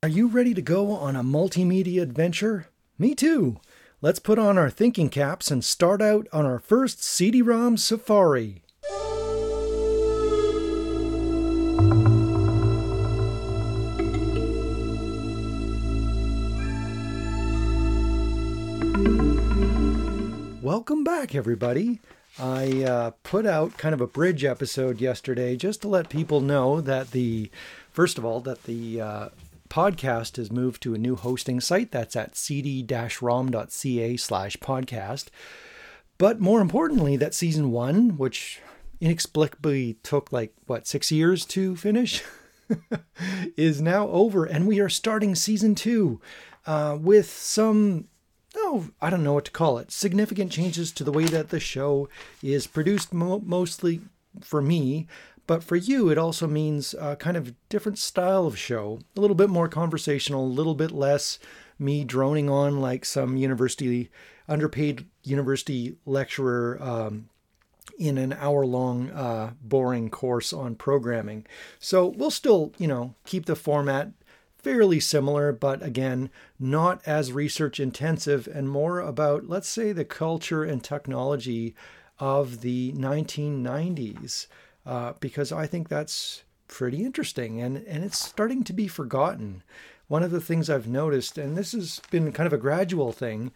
Are you ready to go on a multimedia adventure? Me too. Let's put on our thinking caps and start out on our first CD-ROM safari. Welcome back, everybody. I put out kind of a bridge episode yesterday just to let people know that the podcast has moved to a new hosting site. That's at cd-rom.ca/podcast. But more importantly, that season 1, which inexplicably took 6 years to finish, is now over. And we are starting season 2 with some, I don't know what to call it, significant changes to the way that the show is produced, mostly for me. But for you, it also means a kind of different style of show, a little bit more conversational, a little bit less me droning on like some underpaid university lecturer in an hour-long boring course on programming. So we'll still, keep the format fairly similar, but again, not as research intensive and more about, let's say, the culture and technology of the 1990s. Because I think that's pretty interesting and it's starting to be forgotten. One of the things I've noticed, and this has been kind of a gradual thing,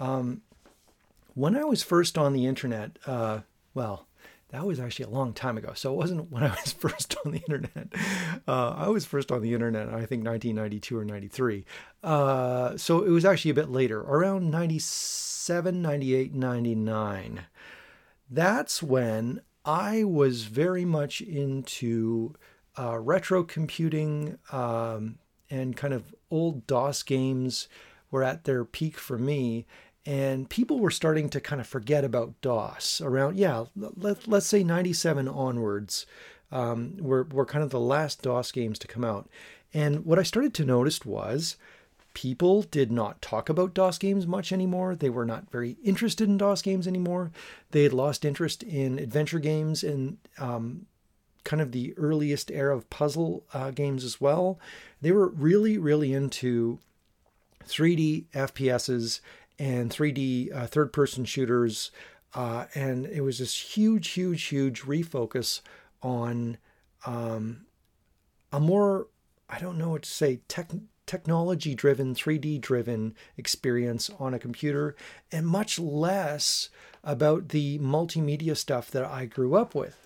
when I was first on the internet, that was actually a long time ago. So it wasn't when I was first on the internet. I was first on the internet, I think 1992 or 93. So it was actually a bit later, around 97, 98, 99. That's when I was very much into retro computing, and kind of old DOS games were at their peak for me. And people were starting to kind of forget about DOS around, let's say 97 onwards, were kind of the last DOS games to come out. And what I started to notice was people did not talk about DOS games much anymore. They were not very interested in DOS games anymore. They had lost interest in adventure games and kind of the earliest era of puzzle games as well. They were really, really into 3D FPSs and 3D third-person shooters. And it was this huge, huge, huge refocus on a more, I don't know what to say, technology-driven, 3D-driven experience on a computer, and much less about the multimedia stuff that I grew up with.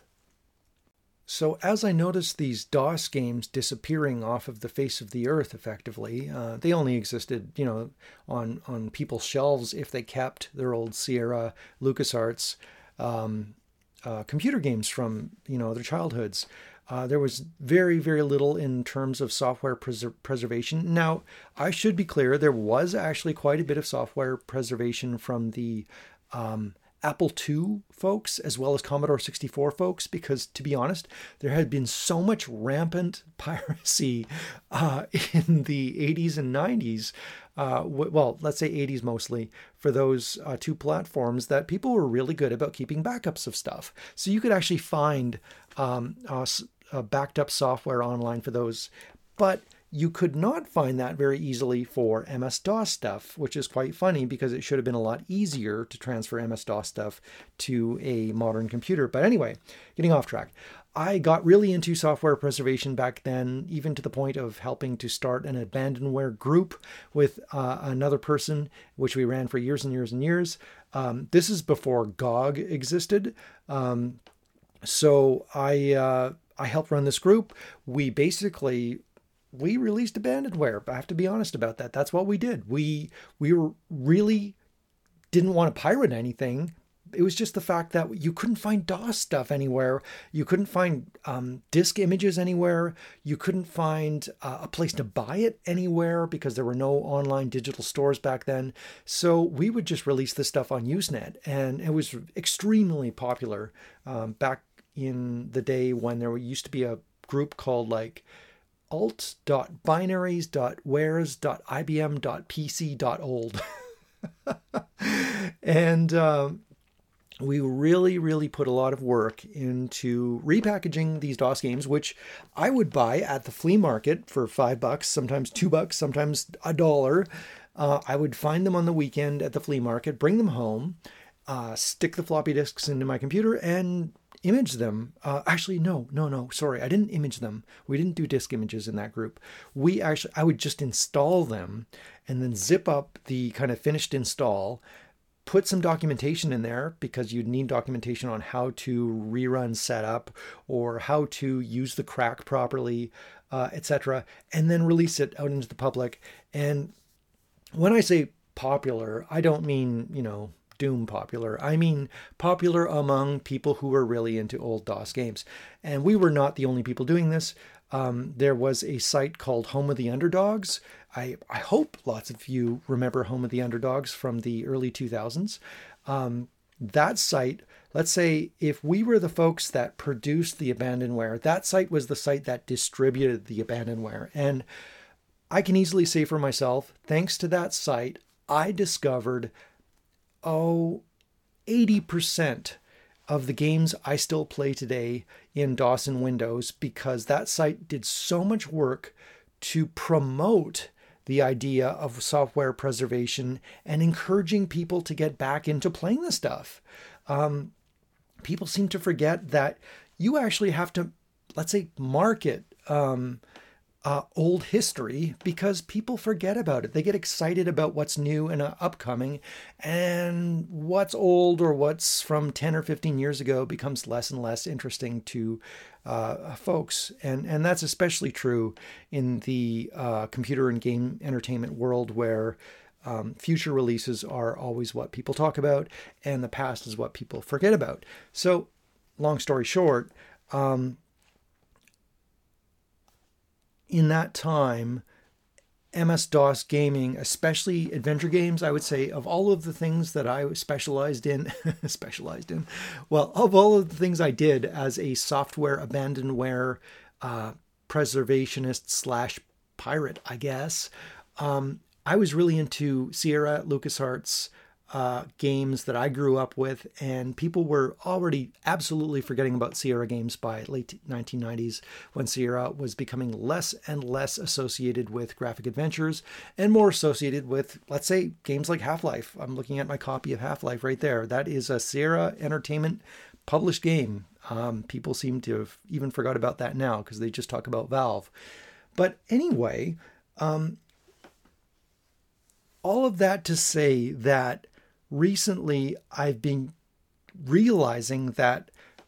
So as I noticed these DOS games disappearing off of the face of the earth, effectively, they only existed, on people's shelves if they kept their old Sierra, LucasArts computer games from, their childhoods. There was very, very little in terms of software preservation. Now, I should be clear, there was actually quite a bit of software preservation from the Apple II folks, as well as Commodore 64 folks, because to be honest, there had been so much rampant piracy in the 80s and 90s. Let's say 80s mostly, for those two platforms, that people were really good about keeping backups of stuff. So you could actually find backed up software online for those, but you could not find that very easily for MS-DOS stuff, which is quite funny because it should have been a lot easier to transfer MS-DOS stuff to a modern computer. But anyway, getting off track. I got really into software preservation back then, even to the point of helping to start an abandonware group with another person, which we ran for years and years and years. This is before GOG existed. So I helped run this group. We released abandonware. I have to be honest about that. That's what we did. We really didn't want to pirate anything. It was just the fact that you couldn't find DOS stuff anywhere. You couldn't find disk images anywhere. You couldn't find a place to buy it anywhere because there were no online digital stores back then. So we would just release this stuff on Usenet, and it was extremely popular back in the day when there used to be a group called alt.binaries.wares.ibm.pc.old. And we really, really put a lot of work into repackaging these DOS games, which I would buy at the flea market for $5, sometimes $2, sometimes $1. I would find them on the weekend at the flea market, bring them home, stick the floppy disks into my computer, and image them. Actually, no, sorry, I didn't image them. We didn't do disk images in that group. I would just install them and then zip up the kind of finished install, put some documentation in there because you'd need documentation on how to rerun setup or how to use the crack properly, etc., and then release it out into the public. And when I say popular, I don't mean, Doom popular. I mean popular among people who were really into old DOS games. And we were not the only people doing this. There was a site called Home of the Underdogs. I hope lots of you remember Home of the Underdogs from the early 2000s. That site, let's say if we were the folks that produced the abandonware, that site was the site that distributed the abandonware. And I can easily say for myself, thanks to that site, I discovered, 80% of the games I still play today in DOS and Windows, because that site did so much work to promote the idea of software preservation and encouraging people to get back into playing the stuff. People seem to forget that you actually have to, let's say, market old history, because people forget about it. They get excited about what's new and upcoming, and what's old or what's from 10 or 15 years ago becomes less and less interesting to folks. And that's especially true in the computer and game entertainment world, where future releases are always what people talk about and the past is what people forget about. So long story short, in that time, MS-DOS gaming, especially adventure games, I would say, of all of the things that I specialized in, of all of the things I did as a software abandonware preservationist / pirate, I guess, I was really into Sierra, LucasArts games that I grew up with, and people were already absolutely forgetting about Sierra games by late 1990s, when Sierra was becoming less and less associated with graphic adventures and more associated with, let's say, games like Half-Life. I'm looking at my copy of Half-Life right there. That is a Sierra Entertainment published game. People seem to have even forgot about that now because they just talk about Valve. But anyway, all of that to say that recently I've been realizing that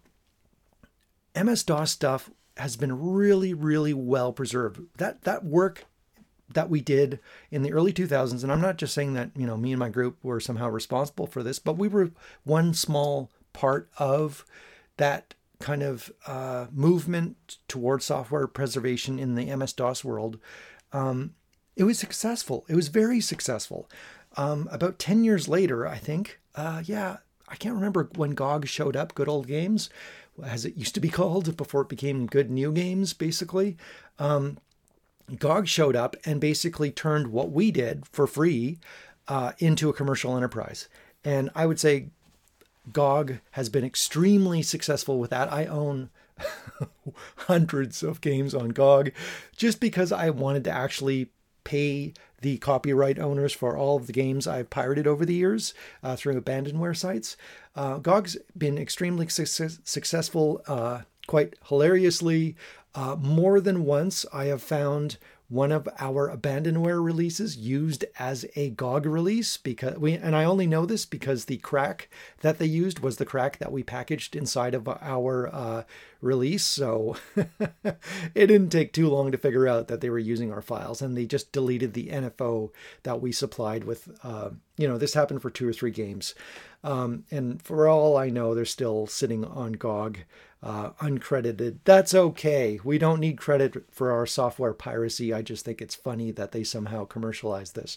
MS-DOS stuff has been really, really well preserved. That work that we did in the early 2000s, and I'm not just saying that, me and my group were somehow responsible for this, but we were one small part of that kind of movement towards software preservation in the MS-DOS world. It was successful. It was very successful. About 10 years later, I think, I can't remember when GOG showed up, Good Old Games, as it used to be called before it became Good New Games, basically. GOG showed up and basically turned what we did for free into a commercial enterprise. And I would say GOG has been extremely successful with that. I own hundreds of games on GOG just because I wanted to actually pay the copyright owners for all of the games I've pirated over the years through abandonware sites. GOG's been extremely successful, quite hilariously. More than once, I have found one of our abandonware releases used as a GOG release, and I only know this because the crack that they used was the crack that we packaged inside of our release. So it didn't take too long to figure out that they were using our files, and they just deleted the NFO that we supplied with. This happened for 2 or 3 games. And for all I know, they're still sitting on GOG, uncredited. That's okay. We don't need credit for our software piracy. I just think it's funny that they somehow commercialized this.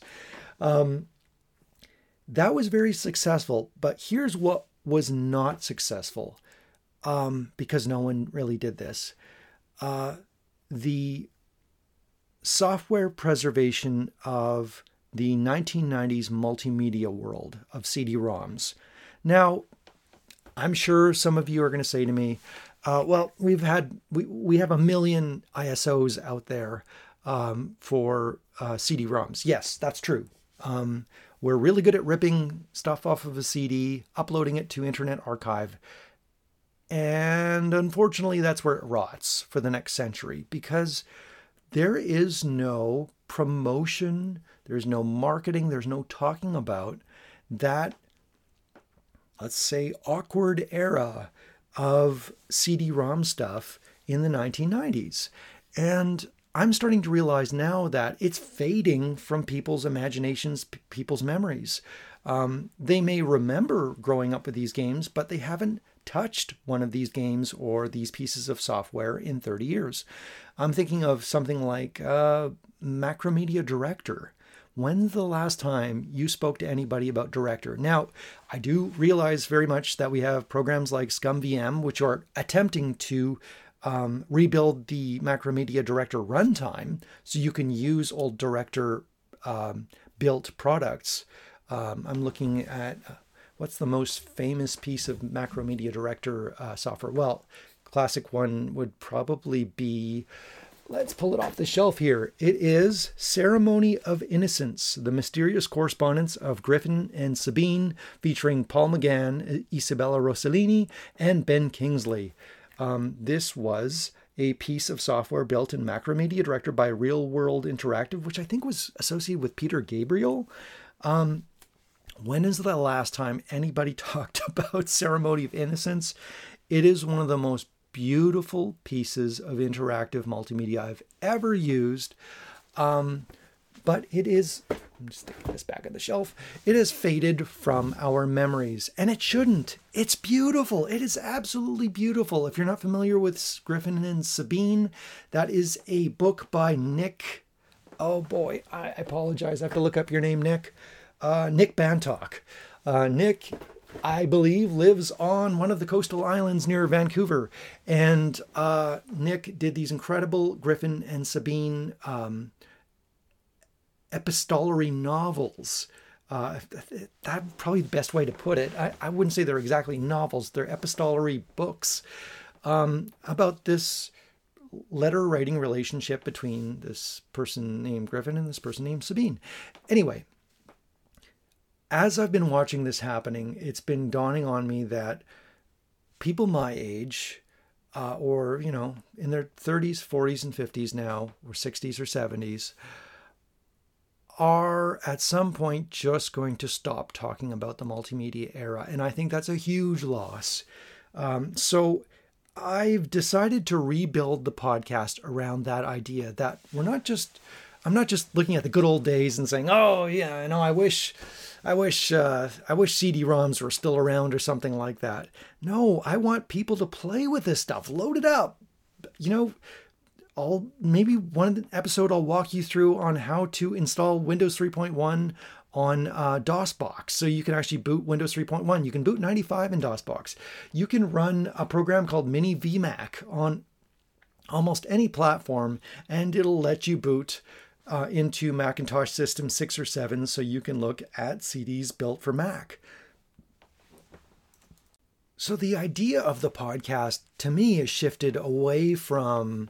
That was very successful, but here's what was not successful, because no one really did this. The software preservation of the 1990s multimedia world of CD-ROMs. Now, I'm sure some of you are going to say to me, well, we have a million ISOs out there for CD-ROMs. Yes, that's true. We're really good at ripping stuff off of a CD, uploading it to Internet Archive. And unfortunately, that's where it rots for the next century, because there is no promotion, there's no marketing, there's no talking about that, let's say, awkward era of CD-ROM stuff in the 1990s. And I'm starting to realize now that it's fading from people's imaginations, people's memories. They may remember growing up with these games, but they haven't touched one of these games or these pieces of software in 30 years. I'm thinking of something like Macromedia Director. When's the last time you spoke to anybody about Director? Now, I do realize very much that we have programs like ScumVM, which are attempting to rebuild the Macromedia Director runtime so you can use old Director built products. I'm looking at what's the most famous piece of Macromedia Director software? Well, classic one would probably be, let's pull it off the shelf here. It is Ceremony of Innocence, the mysterious correspondence of Griffin and Sabine, featuring Paul McGann, Isabella Rossellini, and Ben Kingsley. This was a piece of software built in Macromedia Director by Real World Interactive, which I think was associated with Peter Gabriel. When is the last time anybody talked about Ceremony of Innocence? It is one of the most beautiful pieces of interactive multimedia I've ever used. But it is, I'm just sticking this back on the shelf, it has faded from our memories. And it shouldn't. It's beautiful. It is absolutely beautiful. If you're not familiar with Griffin and Sabine, that is a book by Nick. Oh boy, I apologize. I have to look up your name, Nick. Nick Bantock. Nick, I believe, lives on one of the coastal islands near Vancouver. And Nick did these incredible Griffin and Sabine epistolary novels. That's probably the best way to put it. I wouldn't say they're exactly novels. They're epistolary books about this letter writing relationship between this person named Griffin and this person named Sabine. Anyway, as I've been watching this happening, it's been dawning on me that people my age, or, in their 30s, 40s, and 50s now, or 60s or 70s, are at some point just going to stop talking about the multimedia era. And I think that's a huge loss. So I've decided to rebuild the podcast around that idea that I'm not just looking at the good old days and saying, oh yeah, I wish CD-ROMs were still around or something like that. No, I want people to play with this stuff, load it up. Maybe one episode I'll walk you through on how to install Windows 3.1 on DOSBox. So you can actually boot Windows 3.1. You can boot 95 in DOSBox. You can run a program called Mini VMac on almost any platform, and it'll let you boot into Macintosh System 6 or 7 so you can look at CDs built for Mac. So the idea of the podcast, to me, has shifted away from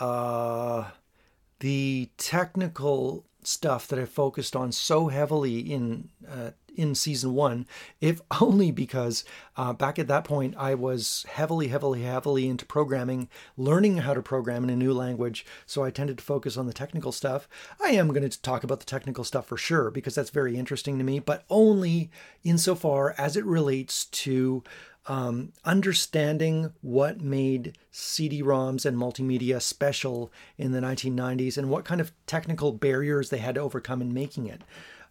the technical stuff that I focused on so heavily in season 1, if only because back at that point I was heavily into programming, learning how to program in a new language. So I tended to focus on the technical stuff. I am going to talk about the technical stuff for sure, because that's very interesting to me, but only insofar as it relates to understanding what made CD-ROMs and multimedia special in the 1990s and what kind of technical barriers they had to overcome in making it.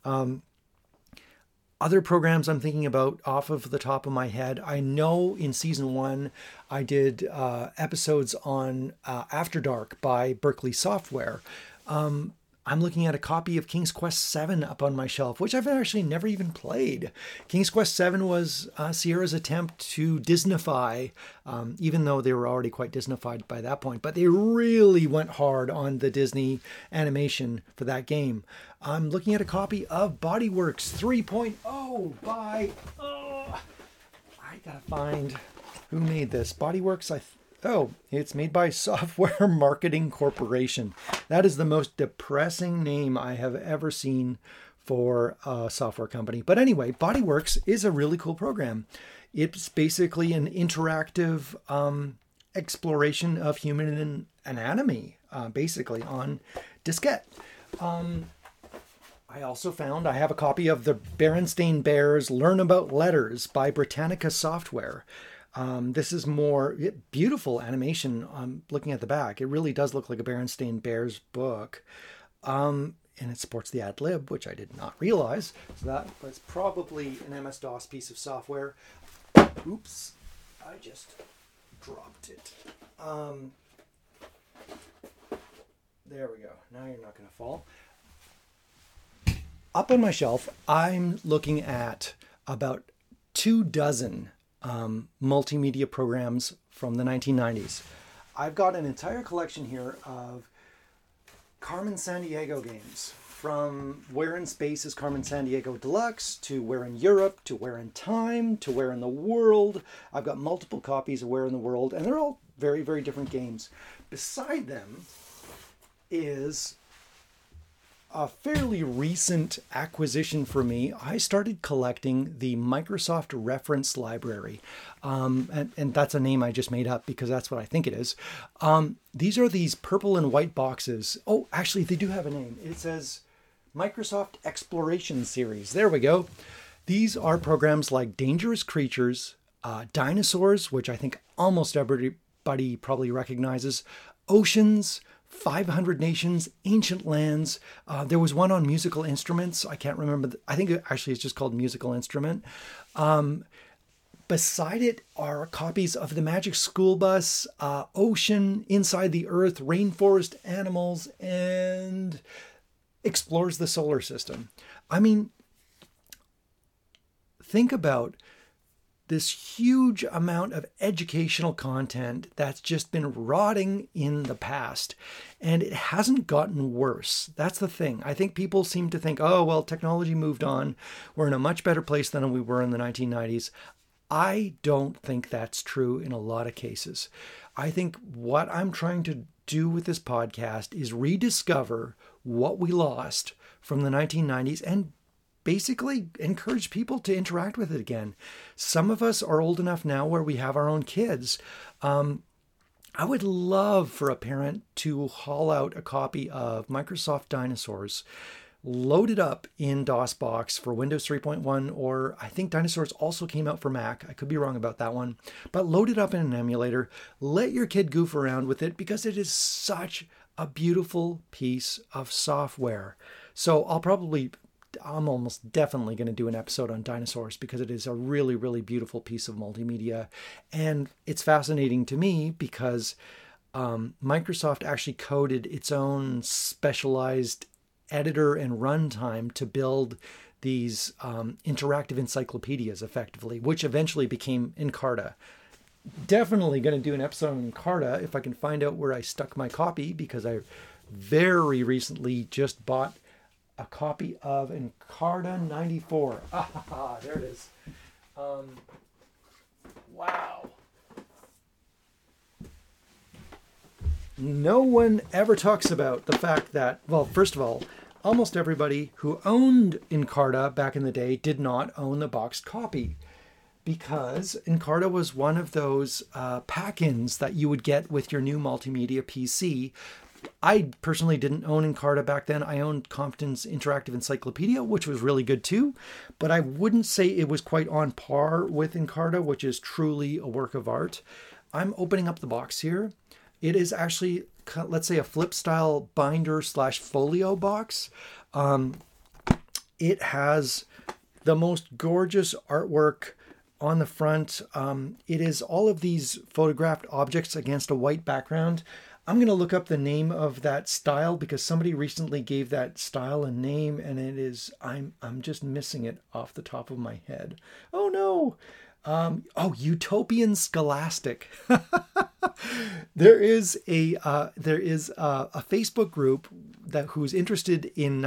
Other programs I'm thinking about off of the top of my head, I know in season 1 I did episodes on After Dark by Berkeley Software. I'm looking at a copy of King's Quest VII up on my shelf, which I've actually never even played. King's Quest VII was Sierra's attempt to Disneyfy, even though they were already quite Disneyfied by that point. But they really went hard on the Disney animation for that game. I'm looking at a copy of Bodyworks 3.0 by... I Gotta find who made this. Bodyworks, oh, it's made by Software Marketing Corporation. That is the most depressing name I have ever seen for a software company. But anyway, Bodyworks is a really cool program. It's basically an interactive exploration of human anatomy, basically on diskette. I also found I have a copy of the Berenstain Bears Learn About Letters by Britannica Software. This is more beautiful animation. I'm looking at the back. It really does look like a Berenstain Bears book. And it supports the ad lib, which I did not realize. So that was probably an MS-DOS piece of software. Oops, I just dropped it. There we go. Now you're not going to fall. Up on my shelf, I'm looking at about 24 multimedia programs from the 1990s. I've got an entire collection here of Carmen Sandiego games, from Where in Space is Carmen Sandiego Deluxe, to Where in Europe, to Where in Time, to Where in the World. I've got multiple copies of Where in the World, and they're all very, very different games. Beside them is a fairly recent acquisition for me. I started collecting the Microsoft Reference Library. And that's a name I just made up because that's what I think it is. These are these purple and white boxes. Oh, actually, they do have a name. It says Microsoft Exploration Series. There we go. These are programs like Dangerous Creatures, Dinosaurs, which I think almost everybody probably recognizes, Oceans, 500 Nations, Ancient Lands. There was one on musical instruments. I can't remember. I think actually it's just called Musical Instrument. Beside it are copies of the Magic School Bus, Ocean, Inside the Earth, Rainforest Animals, and Explores the Solar System. I mean, think about this huge amount of educational content that's just been rotting in the past, and it hasn't gotten worse. That's the thing. I think people seem to think, oh, well, technology moved on. We're in a much better place than we were in the 1990s. I don't think that's true in a lot of cases. I think what I'm trying to do with this podcast is rediscover what we lost from the 1990s and basically encourage people to interact with it again. Some of us are old enough now where we have our own kids. I would love for a parent to haul out a copy of Microsoft Dinosaurs, load it up in DOSBox for Windows 3.1, or I think Dinosaurs also came out for Mac. I could be wrong about that one. But load it up in an emulator. Let your kid goof around with it because it is such a beautiful piece of software. So I'm almost definitely going to do an episode on Dinosaurs because it is a really, really beautiful piece of multimedia. And it's fascinating to me because Microsoft actually coded its own specialized editor and runtime to build these interactive encyclopedias effectively, which eventually became Encarta. Definitely going to do an episode on Encarta if I can find out where I stuck my copy, because I very recently just bought a copy of Encarta 94. There it is. Wow. No one ever talks about the fact that, well, first of all, almost everybody who owned Encarta back in the day did not own the boxed copy, because Encarta was one of those pack-ins that you would get with your new multimedia PC. I personally didn't own Encarta back then. I owned Compton's Interactive Encyclopedia, which was really good too, but I wouldn't say it was quite on par with Encarta, which is truly a work of art. I'm opening up the box here. It is actually, let's say, a flip style binder / folio box. It has the most gorgeous artwork on the front. It is all of these photographed objects against a white background. I'm going to look up the name of that style because somebody recently gave that style a name, and it is, I'm just missing it off the top of my head. Oh no. Utopian Scholastic. There is a Facebook group who's interested in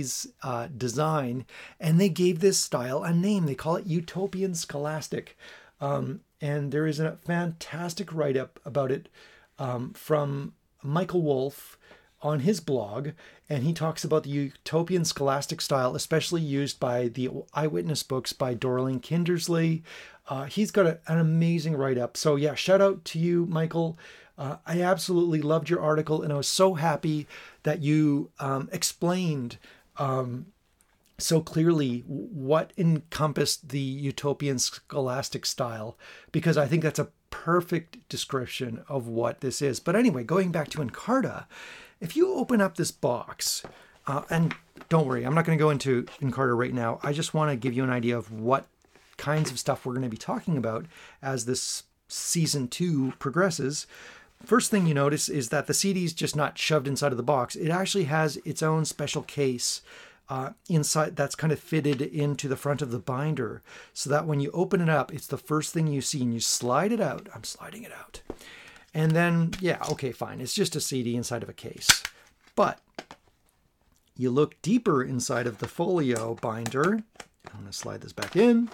1990s design, and they gave this style a name. They call it Utopian Scholastic. And there is a fantastic write-up about it from Michael Wolff on his blog, and he talks about the utopian scholastic style, especially used by the eyewitness books by Dorling Kindersley. He's got an amazing write-up. So yeah, shout out to you, Michael. I absolutely loved your article, and I was so happy that you explained so clearly what encompassed the utopian scholastic style, because I think that's a perfect description of what this is. But anyway, going back to Encarta, if you open up this box, and don't worry, I'm not going to go into Encarta right now. I just want to give you an idea of what kinds of stuff we're going to be talking about as this season 2 progresses. First thing you notice is that the CD is just not shoved inside of the box. It actually has its own special case inside that's kind of fitted into the front of the binder, so that when you open it up, it's the first thing you see and you slide it out. I'm sliding it out. And then, yeah, okay, fine. It's just a CD inside of a case. But you look deeper inside of the folio binder. I'm going to slide this back in.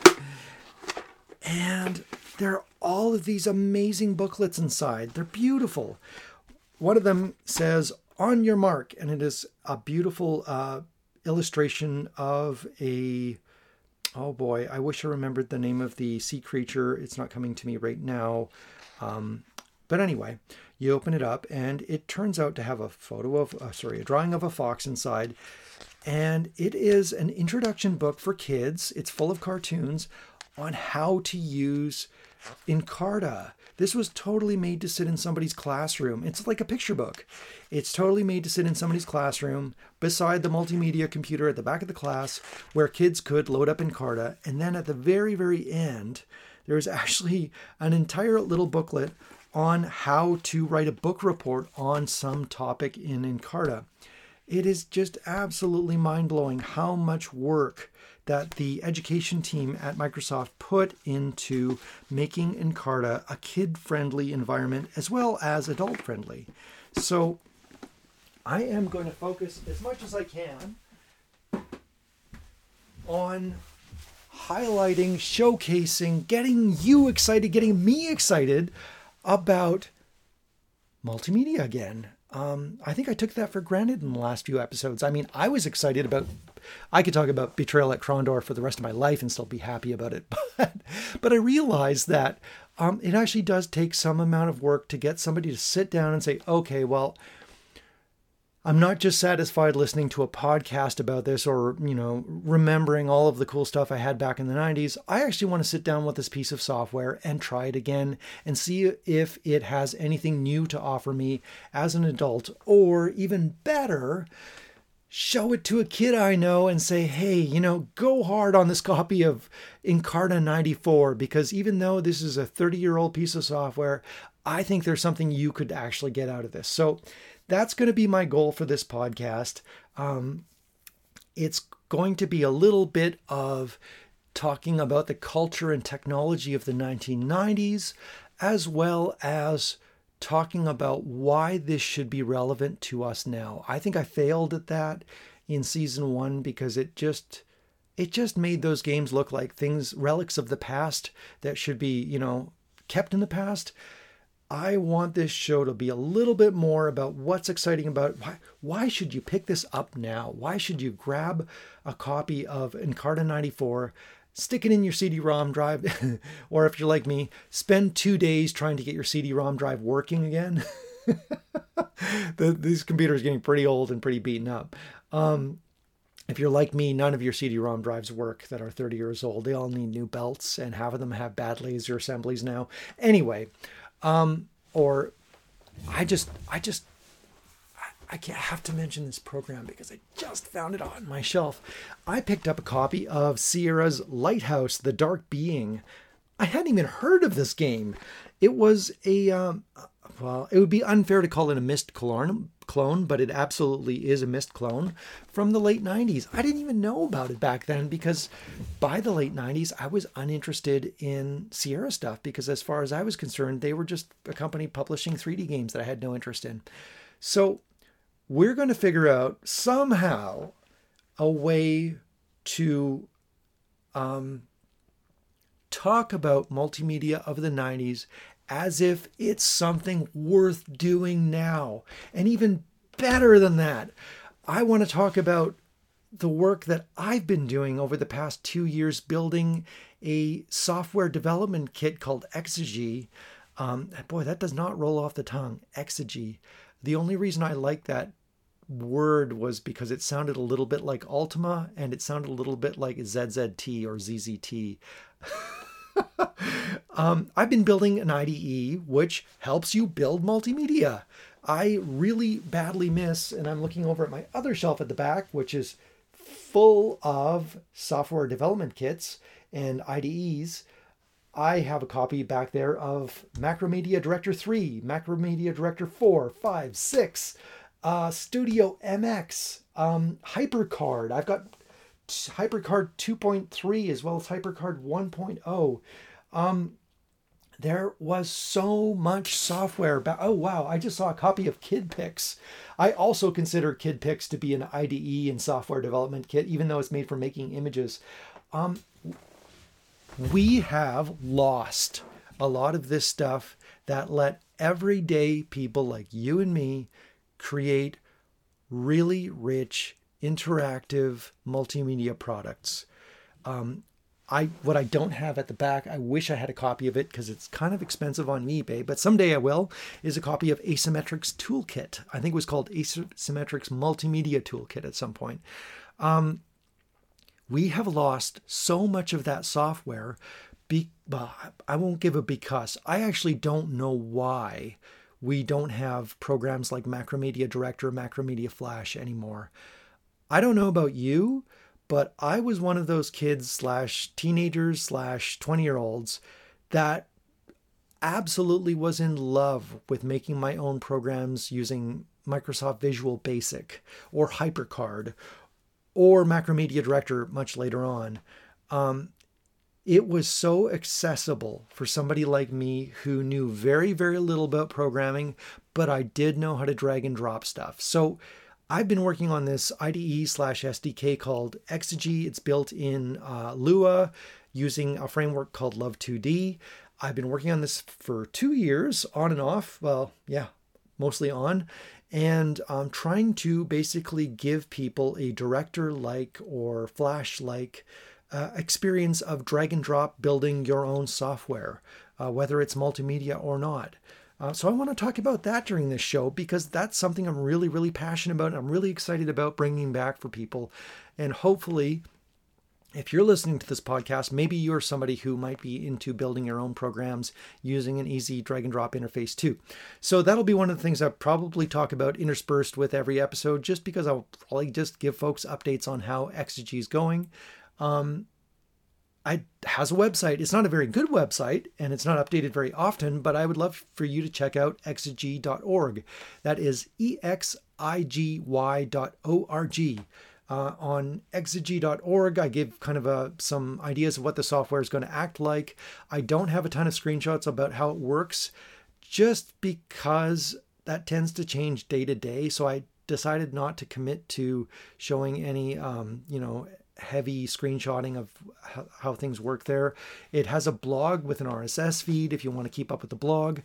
And there are all of these amazing booklets inside. They're beautiful. One of them says, "On your mark," and it is a beautiful illustration of oh boy, I wish I remembered the name of the sea creature. It's not coming to me right now. But anyway, you open it up and it turns out to have a a drawing of a fox inside. And it is an introduction book for kids. It's full of cartoons on how to use Encarta. This was totally made to sit in somebody's classroom. It's like a picture book. It's totally made to sit in somebody's classroom beside the multimedia computer at the back of the class, where kids could load up Encarta. And then at the very, very end, there's actually an entire little booklet on how to write a book report on some topic in Encarta. It is just absolutely mind-blowing how much work that the education team at Microsoft put into making Encarta a kid-friendly environment as well as adult-friendly. So I am going to focus as much as I can on highlighting, showcasing, getting you excited, getting me excited about multimedia again. I think I took that for granted in the last few episodes. I mean, I was excited about, I could talk about Betrayal at Krondor for the rest of my life and still be happy about it. But I realized that it actually does take some amount of work to get somebody to sit down and say, okay, well, I'm not just satisfied listening to a podcast about this or, remembering all of the cool stuff I had back in the 90s. I actually want to sit down with this piece of software and try it again and see if it has anything new to offer me as an adult, or even better, show it to a kid I know and say, hey, go hard on this copy of Encarta 94, because even though this is a 30-year-old piece of software, I think there's something you could actually get out of this. So that's going to be my goal for this podcast. It's going to be a little bit of talking about the culture and technology of the 1990s, as well as talking about why this should be relevant to us now. I think I failed at that in season 1 because it just made those games look like relics of the past that should be, kept in the past. I want this show to be a little bit more about what's exciting about it. Why should you pick this up now? Why should you grab a copy of Encarta 94, stick it in your CD-ROM drive, or if you're like me, spend 2 days trying to get your CD-ROM drive working again? These computers are getting pretty old and pretty beaten up. If you're like me, none of your CD-ROM drives work that are 30 years old. They all need new belts, and half of them have bad laser assemblies now. Anyway, or I can't have to mention this program because I just found it on my shelf. I picked up a copy of Sierra's Lighthouse, The Dark Being. I hadn't even heard of this game. It was it would be unfair to call it a Myst clone, but it absolutely is a Myst clone from the late 90s. I didn't even know about it back then because by the late 90s, I was uninterested in Sierra stuff because as far as I was concerned, they were just a company publishing 3D games that I had no interest in. So we're going to figure out somehow a way to talk about multimedia of the 90s as if it's something worth doing now. And even better than that, I want to talk about the work that I've been doing over the past 2 years building a software development kit called Exegy. Boy, that does not roll off the tongue, Exegy. The only reason I like that word was because it sounded a little bit like Ultima and it sounded a little bit like ZZT or ZZT. I've been building an IDE which helps you build multimedia. I really badly miss, and I'm looking over at my other shelf at the back, which is full of software development kits and IDEs. I have a copy back there of Macromedia Director 3, Macromedia Director 4, 5, 6, Studio MX, HyperCard. I've got HyperCard 2.3 as well as HyperCard 1.0. There was so much software. Oh, wow. I just saw a copy of KidPix. I also consider KidPix to be an IDE and software development kit, even though it's made for making images. We have lost a lot of this stuff that let everyday people like you and me create really rich, interactive multimedia products. What I don't have at the back, I wish I had a copy of it because it's kind of expensive on eBay, but someday I will, is a copy of Asymmetrix Toolkit. I think it was called Asymmetrix Multimedia Toolkit at some point. We have lost so much of that software. I won't give a because. I actually don't know why we don't have programs like Macromedia Director, Macromedia Flash anymore. I don't know about you, but I was one of those kids / teenagers / 20-year-olds that absolutely was in love with making my own programs using Microsoft Visual Basic or HyperCard or Macromedia Director much later on. It was so accessible for somebody like me who knew very, very little about programming, but I did know how to drag and drop stuff. So I've been working on this IDE / SDK called Exegy. It's built in Lua using a framework called Love 2D. I've been working on this for 2 years, on and off. Well, yeah, mostly on. And I'm trying to basically give people a director-like or Flash-like experience of drag and drop building your own software, whether it's multimedia or not. So I want to talk about that during this show because that's something I'm really, really passionate about. I'm really excited about bringing back for people. And hopefully, if you're listening to this podcast, maybe you're somebody who might be into building your own programs using an easy drag and drop interface too. So that'll be one of the things I'll probably talk about interspersed with every episode, just because I'll probably just give folks updates on how Exegy is going. It has a website. It's not a very good website and it's not updated very often, but I would love for you to check out exegy.org. That is EXIGY.org. On exegy.org, I give kind of some ideas of what the software is going to act like. I don't have a ton of screenshots about how it works just because that tends to change day to day. So I decided not to commit to showing any, heavy screenshotting of how things work there. It has a blog with an RSS feed if you want to keep up with the blog.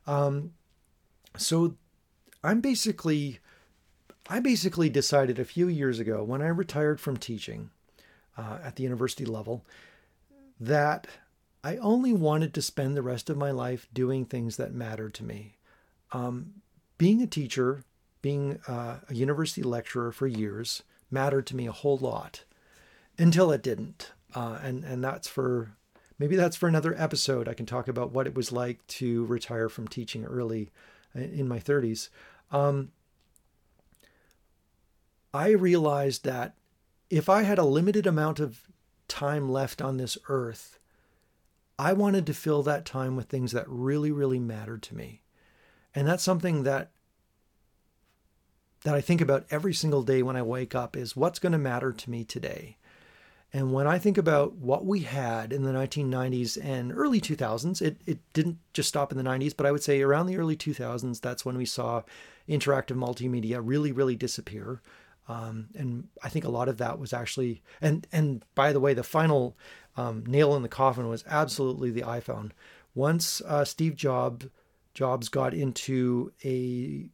So I basically decided a few years ago when I retired from teaching at the university level that I only wanted to spend the rest of my life doing things that mattered to me. Being a teacher, being a university lecturer for years mattered to me a whole lot. Until it didn't. And that's for another episode. I can talk about what it was like to retire from teaching early in my 30s. I realized that if I had a limited amount of time left on this earth, I wanted to fill that time with things that really, really mattered to me. And that's something that I think about every single day when I wake up is what's going to matter to me today. And when I think about what we had in the 1990s and early 2000s, it didn't just stop in the 90s, but I would say around the early 2000s, that's when we saw interactive multimedia really, really disappear. And I think a lot of that was actually, and by the way, the final nail in the coffin was absolutely the iPhone. Once Steve Jobs got into a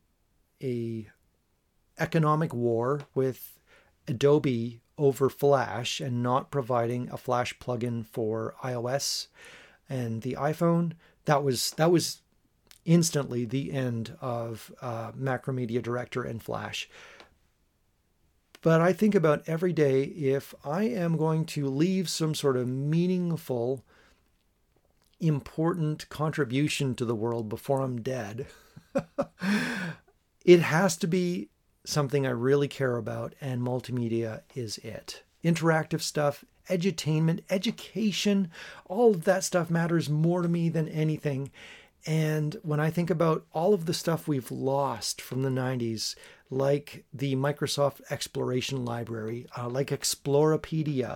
economic war with Adobe over Flash and not providing a Flash plugin for iOS and the iPhone, that was instantly the end of Macromedia Director and Flash. But I think about every day, if I am going to leave some sort of meaningful, important contribution to the world before I'm dead, it has to be something I really care about, and multimedia is it. Interactive stuff, edutainment, education, all of that stuff matters more to me than anything. And when I think about all of the stuff we've lost from the 90s, like the Microsoft Exploration Library, like Explorapedia,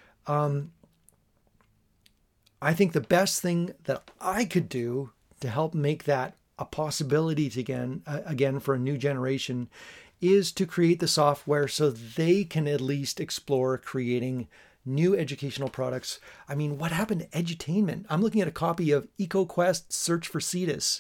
I think the best thing that I could do to help make that a possibility again for a new generation is to create the software so they can at least explore creating new educational products. I mean, what happened to edutainment? I'm looking at a copy of EcoQuest Search for Cetus.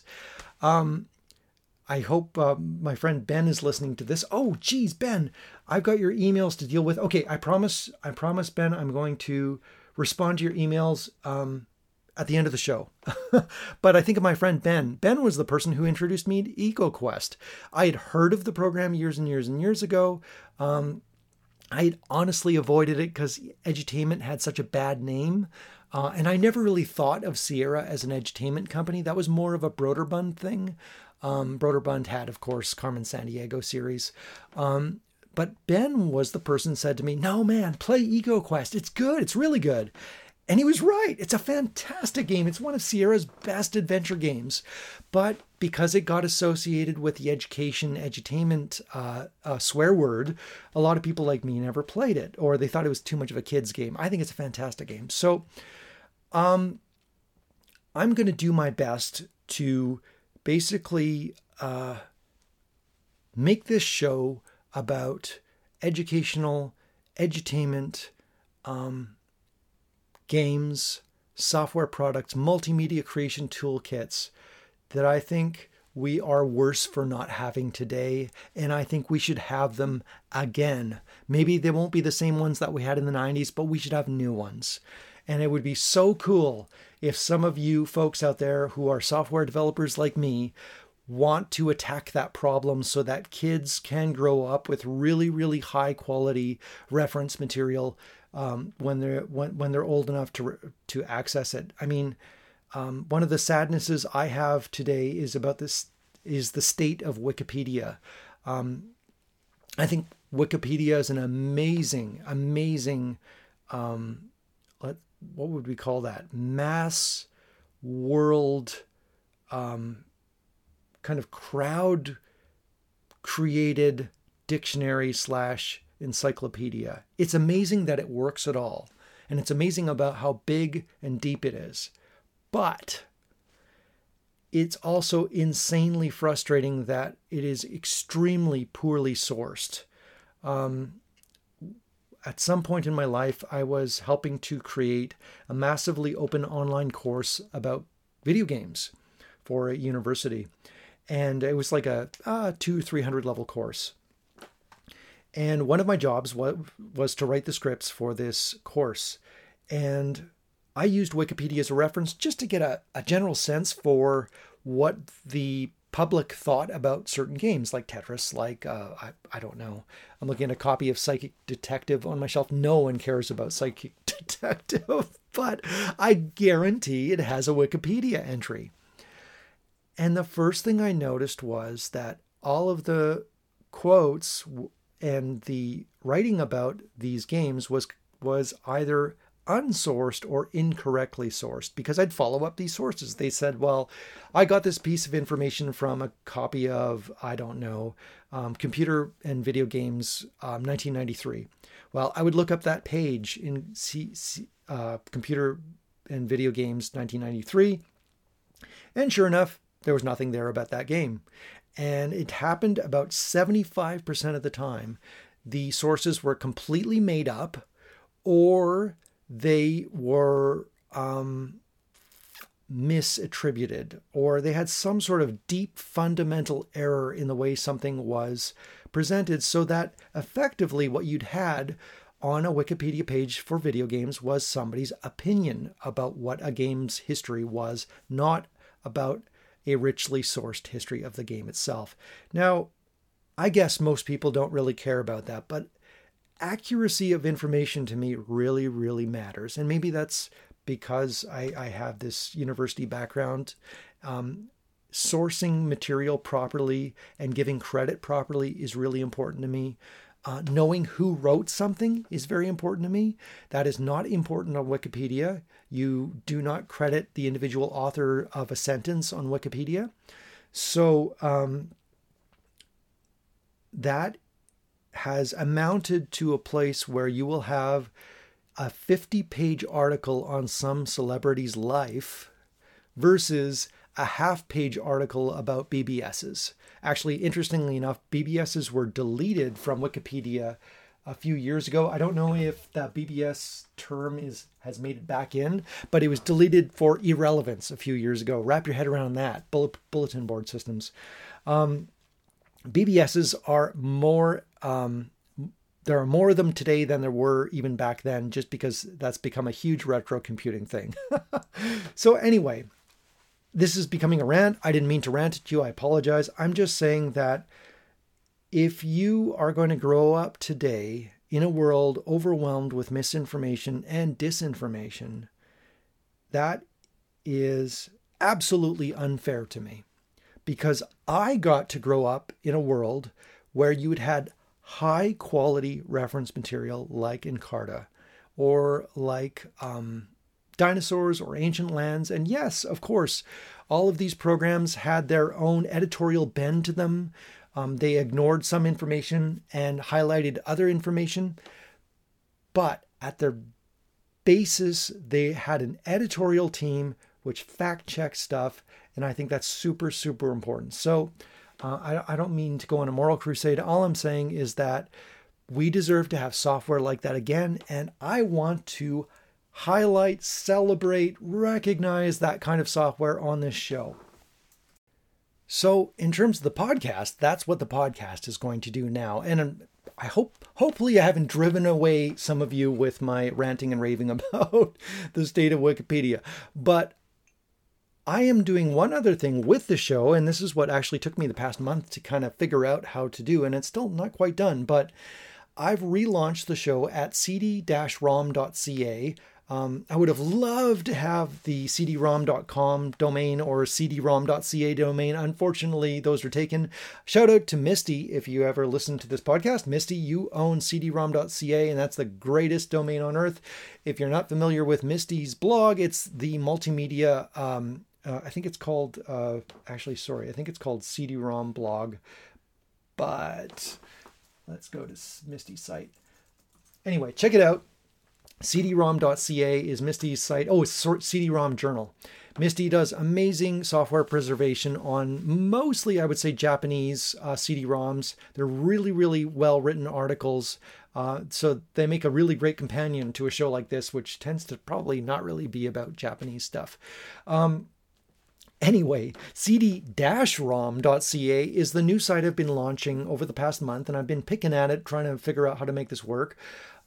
I hope my friend Ben is listening to this. Oh, geez, Ben, I've got your emails to deal with. Okay, I promise, Ben, I'm going to respond to your emails at the end of the show. But I think of my friend Ben. Ben was the person who introduced me to EcoQuest. I had heard of the program years and years and years ago. I had honestly avoided it because edutainment had such a bad name. And I never really thought of Sierra as an edutainment company. That was more of a Broderbund thing. Broderbund had, of course, Carmen Sandiego series. But Ben was the person who said to me, no, man, play EcoQuest. It's good. It's really good. And he was right. It's a fantastic game. It's one of Sierra's best adventure games. But because it got associated with the edutainment swear word, a lot of people like me never played it, or they thought it was too much of a kid's game. I think it's a fantastic game. So I'm going to do my best to basically make this show about educational, edutainment, games, software products, multimedia creation toolkits that I think we are worse for not having today. And I think we should have them again. Maybe they won't be the same ones that we had in the 90s, but we should have new ones. And it would be so cool if some of you folks out there who are software developers like me want to attack that problem so that kids can grow up with really, really high quality reference material when they're old enough to access it. I mean, one of the sadnesses I have today is the state of Wikipedia. I think Wikipedia is an amazing, what would we call that? Mass world, kind of crowd created dictionary / encyclopedia. It's amazing that it works at all. And it's amazing about how big and deep it is. But it's also insanely frustrating that it is extremely poorly sourced. At some point in my life, I was helping to create a massively open online course about video games for a university. And it was like a 200-300 level course. And one of my jobs was to write the scripts for this course. And I used Wikipedia as a reference just to get a general sense for what the public thought about certain games like Tetris, like, I don't know. I'm looking at a copy of Psychic Detective on my shelf. No one cares about Psychic Detective, but I guarantee it has a Wikipedia entry. And the first thing I noticed was that all of the quotes and the writing about these games was either unsourced or incorrectly sourced, because I'd follow up these sources. They said, well, I got this piece of information from a copy of, I don't know, Computer and Video Games 1993. Well, I would look up that page in Computer and Video Games 1993, and sure enough, there was nothing there about that game. And it happened about 75% of the time the sources were completely made up, or they were misattributed, or they had some sort of deep fundamental error in the way something was presented, so that effectively what you'd had on a Wikipedia page for video games was somebody's opinion about what a game's history was, not about a richly sourced history of the game itself. Now, I guess most people don't really care about that, but accuracy of information to me really, really matters. And maybe that's because I have this university background. Sourcing material properly and giving credit properly is really important to me. Knowing who wrote something is very important to me. That is not important on Wikipedia. You do not credit the individual author of a sentence on Wikipedia. So that has amounted to a place where you will have a 50-page article on some celebrity's life versus a half-page article about BBSs. Actually, interestingly enough, BBSs were deleted from Wikipedia a few years ago. I don't know if that BBS term has made it back in, but it was deleted for irrelevance a few years ago. Wrap your head around that. Bulletin board systems. BBSs are more, there are more of them today than there were even back then, just because that's become a huge retro computing thing. So anyway, this is becoming a rant. I didn't mean to rant at you. I apologize. I'm just saying that if you are going to grow up today in a world overwhelmed with misinformation and disinformation, that is absolutely unfair to me, because I got to grow up in a world where you had high quality reference material like Encarta or like Dinosaurs or Ancient Lands. And yes, of course, all of these programs had their own editorial bend to them. They ignored some information and highlighted other information. But at their basis, they had an editorial team which fact-checked stuff. And I think that's super, super important. So I don't mean to go on a moral crusade. All I'm saying is that we deserve to have software like that again. And I want to highlight, celebrate, recognize that kind of software on this show. So in terms of the podcast, that's what the podcast is going to do now. And I hopefully I haven't driven away some of you with my ranting and raving about the state of Wikipedia. But I am doing one other thing with the show, and this is what actually took me the past month to kind of figure out how to do, and it's still not quite done, but I've relaunched the show at cd-rom.ca. I would have loved to have the cdrom.com domain or cdrom.ca domain. Unfortunately, those were taken. Shout out to Misty. If you ever listen to this podcast, Misty, you own cdrom.ca, and that's the greatest domain on earth. If you're not familiar with Misty's blog, it's the multimedia, I think it's called, I think it's called CD-ROM blog, but let's go to Misty's site. Anyway, check it out. cdrom.ca is Misty's site. Oh, it's CD-ROM Journal. Misty does amazing software preservation on mostly, I would say, Japanese CD-ROMs. They're really, really well-written articles. So they make a really great companion to a show like this, which tends to probably not really be about Japanese stuff. Anyway, cd-rom.ca is the new site I've been launching over the past month, and I've been picking at it, trying to figure out how to make this work.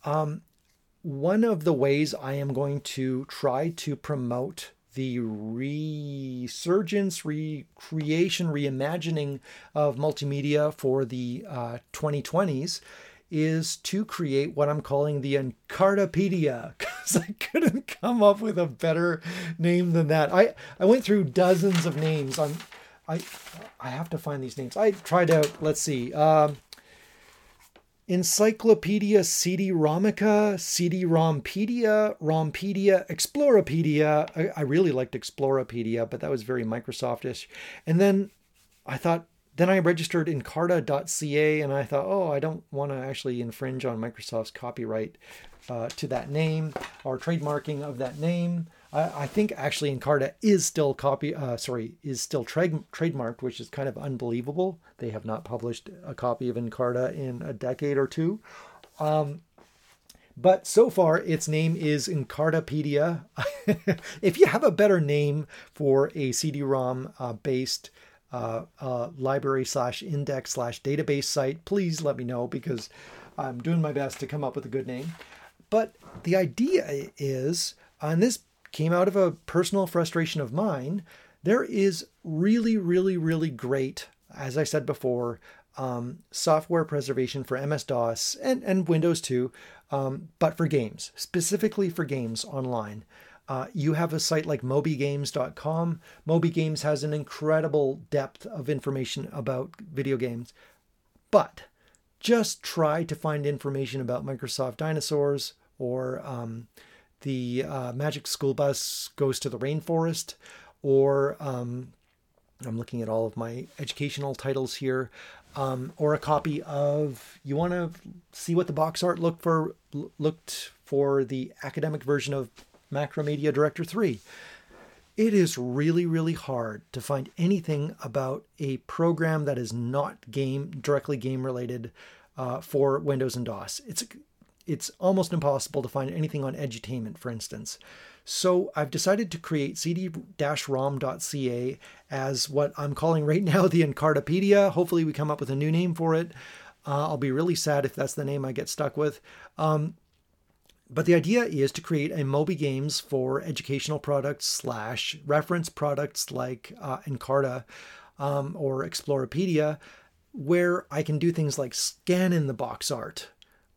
One of the ways I am going to try to promote the resurgence, recreation, reimagining of multimedia for the 2020s is to create what I'm calling the Encartapedia, because I couldn't come up with a better name than that. I went through dozens of names. I have to find these names. I tried out, let's see, Encyclopedia CD-Romica, CD-Rompedia, Rompedia, Explorapedia. I really liked Explorapedia, but that was very Microsoft-ish. And then I thought Then I registered Encarta.ca, and I thought, oh, I don't want to actually infringe on Microsoft's copyright to that name or trademarking of that name. I think actually Encarta is still trademarked, which is kind of unbelievable. They have not published a copy of Encarta in a decade or two. But so far, its name is Encartapedia. If you have a better name for a CD-ROM based library/index/database site, please let me know, because I'm doing my best to come up with a good name. But the idea is, and this came out of a personal frustration of mine, there is really, really, really great, as I said before, software preservation for MS-DOS and Windows too, but for games, specifically for games online. You have a site like mobygames.com. MobyGames has an incredible depth of information about video games, but just try to find information about Microsoft Dinosaurs or the Magic School Bus Goes to the Rainforest, or I'm looking at all of my educational titles here, or a copy of, you want to see what the box art looked for the academic version of Macromedia Director 3. It is really, really hard to find anything about a program that is not directly game related for Windows and DOS. It's almost impossible to find anything on edutainment, for instance. So I've decided to create cd-rom.ca as what I'm calling right now the Encartapedia. Hopefully we come up with a new name for it. I'll be really sad if that's the name I get stuck with. But the idea is to create a Moby Games for educational products / reference products like Encarta or Explorapedia, where I can do things like scan in the box art,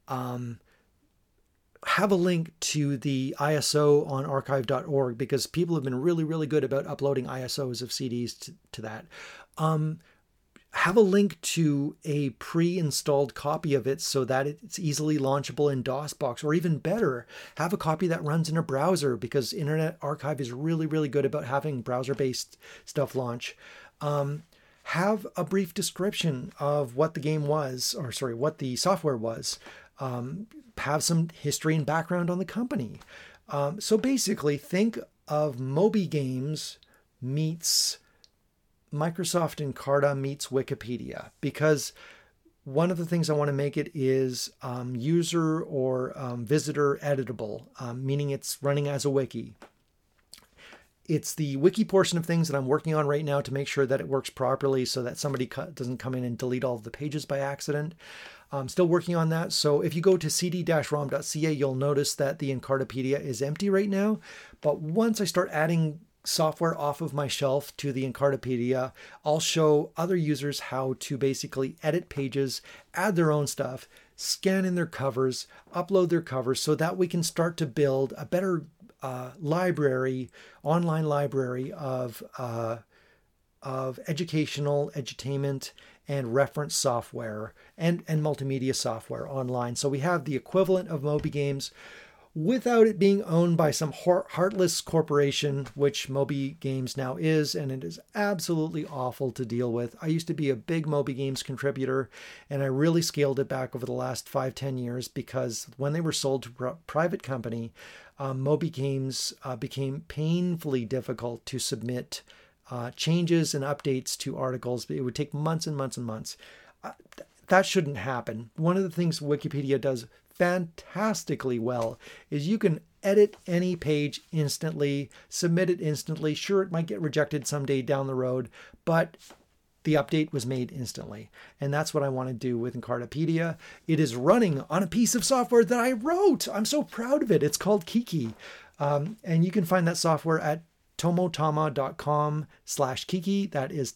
have a link to the ISO on archive.org, because people have been really, really good about uploading ISOs of CDs to that. Have a link to a pre-installed copy of it so that it's easily launchable in DOSBox, or even better, have a copy that runs in a browser, because Internet Archive is really, really good about having browser-based stuff launch. Have a brief description of what the game was, what the software was. Have some history and background on the company. So basically, think of Moby Games meets Microsoft Encarta meets Wikipedia, because one of the things I want to make it is user or visitor editable, meaning it's running as a wiki. It's the wiki portion of things that I'm working on right now to make sure that it works properly so that somebody doesn't come in and delete all of the pages by accident. I'm still working on that. So if you go to cd-rom.ca, you'll notice that the Encartapedia is empty right now. But once I start adding software off of my shelf to the Encartapedia, I'll show other users how to basically edit pages, add their own stuff, scan in their covers, upload their covers, so that we can start to build a better online library of educational, edutainment, and reference software and multimedia software online. So we have the equivalent of Moby Games without it being owned by some heartless corporation, which Moby Games now is, and it is absolutely awful to deal with. I used to be a big Moby Games contributor, and I really scaled it back over the last 5-10 years, because when they were sold to a private company, Moby Games became painfully difficult to submit changes and updates to articles. It would take months and months and months. That shouldn't happen. One of the things Wikipedia does fantastically well is you can edit any page instantly, submit it instantly. Sure, it might get rejected someday down the road, but the update was made instantly. And that's what I want to do with Encartapedia. It is running on a piece of software that I wrote. I'm so proud of it. It's called Kiki. And you can find that software at tomotama.com/Kiki. That is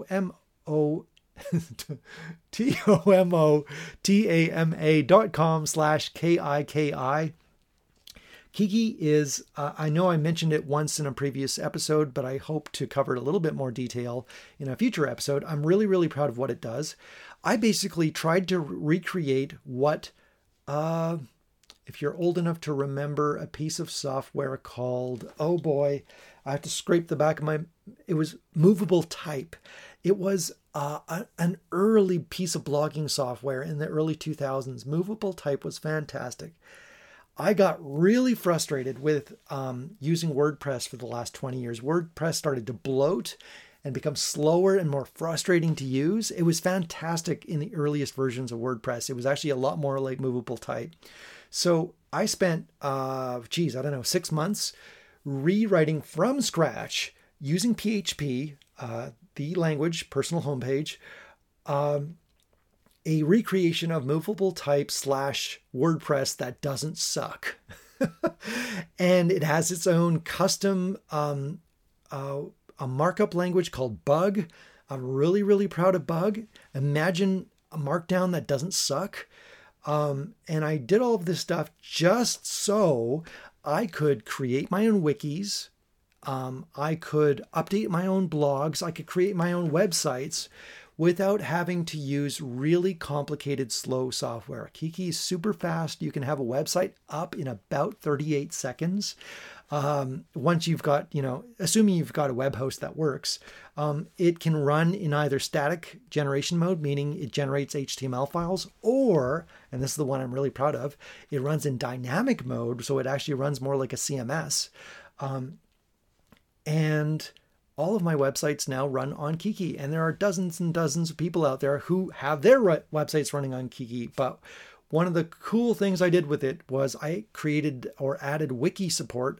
tomotama.com/KIKI. Kiki is, I know I mentioned it once in a previous episode, but I hope to cover it a little bit more detail in a future episode. I'm really, really proud of what it does. I basically tried to recreate what, if you're old enough to remember a piece of software called, oh boy, I have to scrape the back of it was Movable Type. It was an early piece of blogging software in the early 2000s. Movable Type was fantastic. I got really frustrated with using WordPress for the last 20 years. WordPress started to bloat and become slower and more frustrating to use. It was fantastic in the earliest versions of WordPress. It was actually a lot more like Movable Type. So I spent, 6 months rewriting from scratch using PHP, the language, personal homepage, a recreation of Movable Type / WordPress that doesn't suck. And it has its own custom a markup language called Bug. I'm really, really proud of Bug. Imagine a markdown that doesn't suck. And I did all of this stuff just so I could create my own wikis. I could update my own blogs. I could create my own websites without having to use really complicated, slow software. Kiki is super fast. You can have a website up in about 38 seconds. Once you've got, assuming you've got a web host that works, it can run in either static generation mode, meaning it generates HTML files, or, and this is the one I'm really proud of, it runs in dynamic mode. So it actually runs more like a CMS. And all of my websites now run on Kiki, and there are dozens and dozens of people out there who have their websites running on Kiki. But one of the cool things I did with it was I created or added wiki support.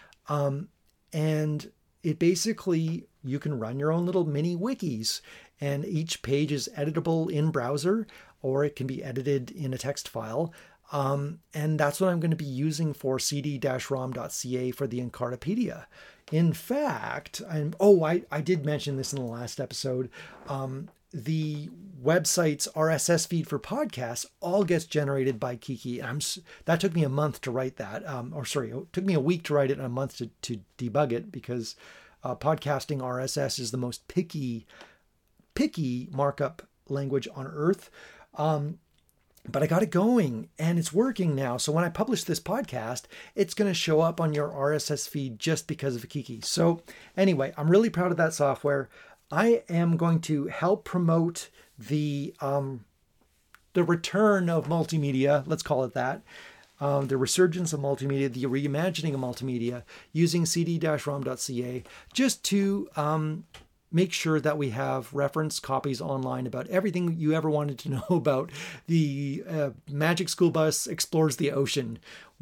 And it basically, you can run your own little mini wikis, and each page is editable in browser, or it can be edited in a text file. And that's what I'm going to be using for cd-rom.ca for the Encartapedia. In fact, I did mention this in the last episode. The website's RSS feed for podcasts all gets generated by Kiki. That took me a month to write that. It took me a week to write it and a month to debug it, because podcasting RSS is the most picky markup language on earth. But I got it going and it's working now. So when I publish this podcast, it's going to show up on your RSS feed just because of Kiki. So anyway, I'm really proud of that software. I am going to help promote the return of multimedia, let's call it that, the resurgence of multimedia, the reimagining of multimedia using cd-rom.ca, just to make sure that we have reference copies online about everything you ever wanted to know about the Magic School Bus Explores the Ocean.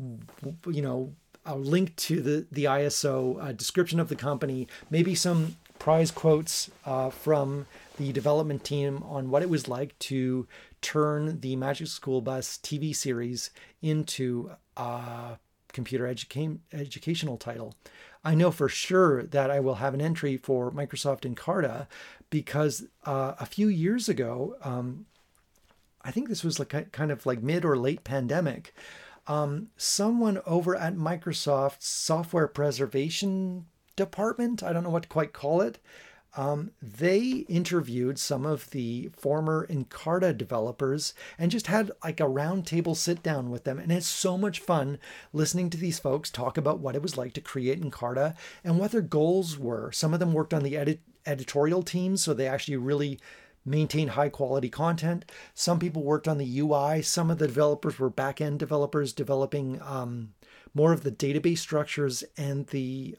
A link to the ISO, a description of the company, maybe some prize quotes from the development team on what it was like to turn the Magic School Bus TV series into a computer educational title. I know for sure that I will have an entry for Microsoft Encarta, because a few years ago, I think this was kind of like mid or late pandemic, someone over at Microsoft's software preservation department, I don't know what to quite call it, they interviewed some of the former Encarta developers and just had like a roundtable sit down with them. And it's so much fun listening to these folks talk about what it was like to create Encarta and what their goals were. Some of them worked on the editorial teams, so they actually really maintain high quality content. Some people worked on the UI. Some of the developers were back-end developers developing more of the database structures and the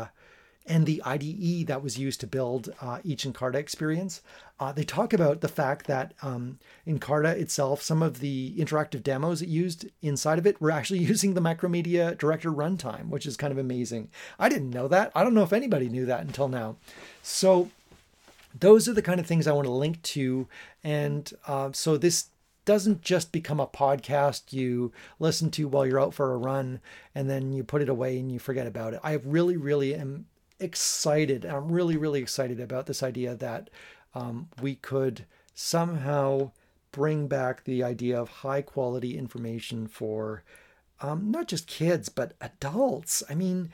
IDE that was used to build each Encarta experience. They talk about the fact that Encarta itself, some of the interactive demos it used inside of it were actually using the Macromedia Director runtime, which is kind of amazing. I didn't know that. I don't know if anybody knew that until now. So those are the kind of things I want to link to. And so this doesn't just become a podcast you listen to while you're out for a run and then you put it away and you forget about it. I really, really am excited. I'm really, really excited about this idea that we could somehow bring back the idea of high quality information for not just kids, but adults. I mean,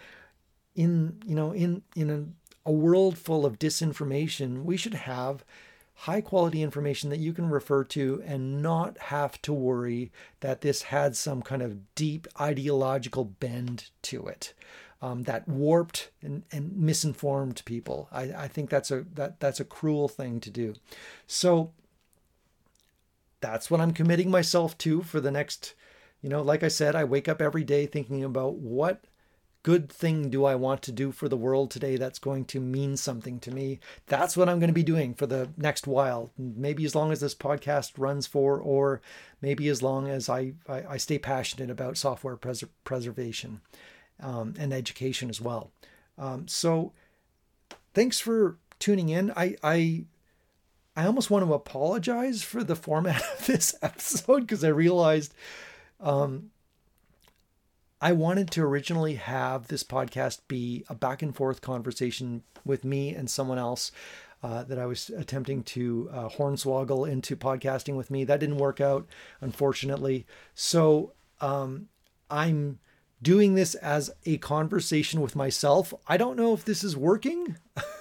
in a world full of disinformation, we should have high quality information that you can refer to and not have to worry that this had some kind of deep ideological bend to it. that warped and misinformed people. I think that's a cruel thing to do. So that's what I'm committing myself to for the next, like I said, I wake up every day thinking about what good thing do I want to do for the world today that's going to mean something to me. That's what I'm going to be doing for the next while. Maybe as long as this podcast runs for, or maybe as long as I stay passionate about software preservation and education as well. So thanks for tuning in. I almost want to apologize for the format of this episode because I realized I wanted to originally have this podcast be a back and forth conversation with me and someone else that I was attempting to hornswoggle into podcasting with me. That didn't work out, unfortunately. So I'm doing this as a conversation with myself. I don't know if this is working.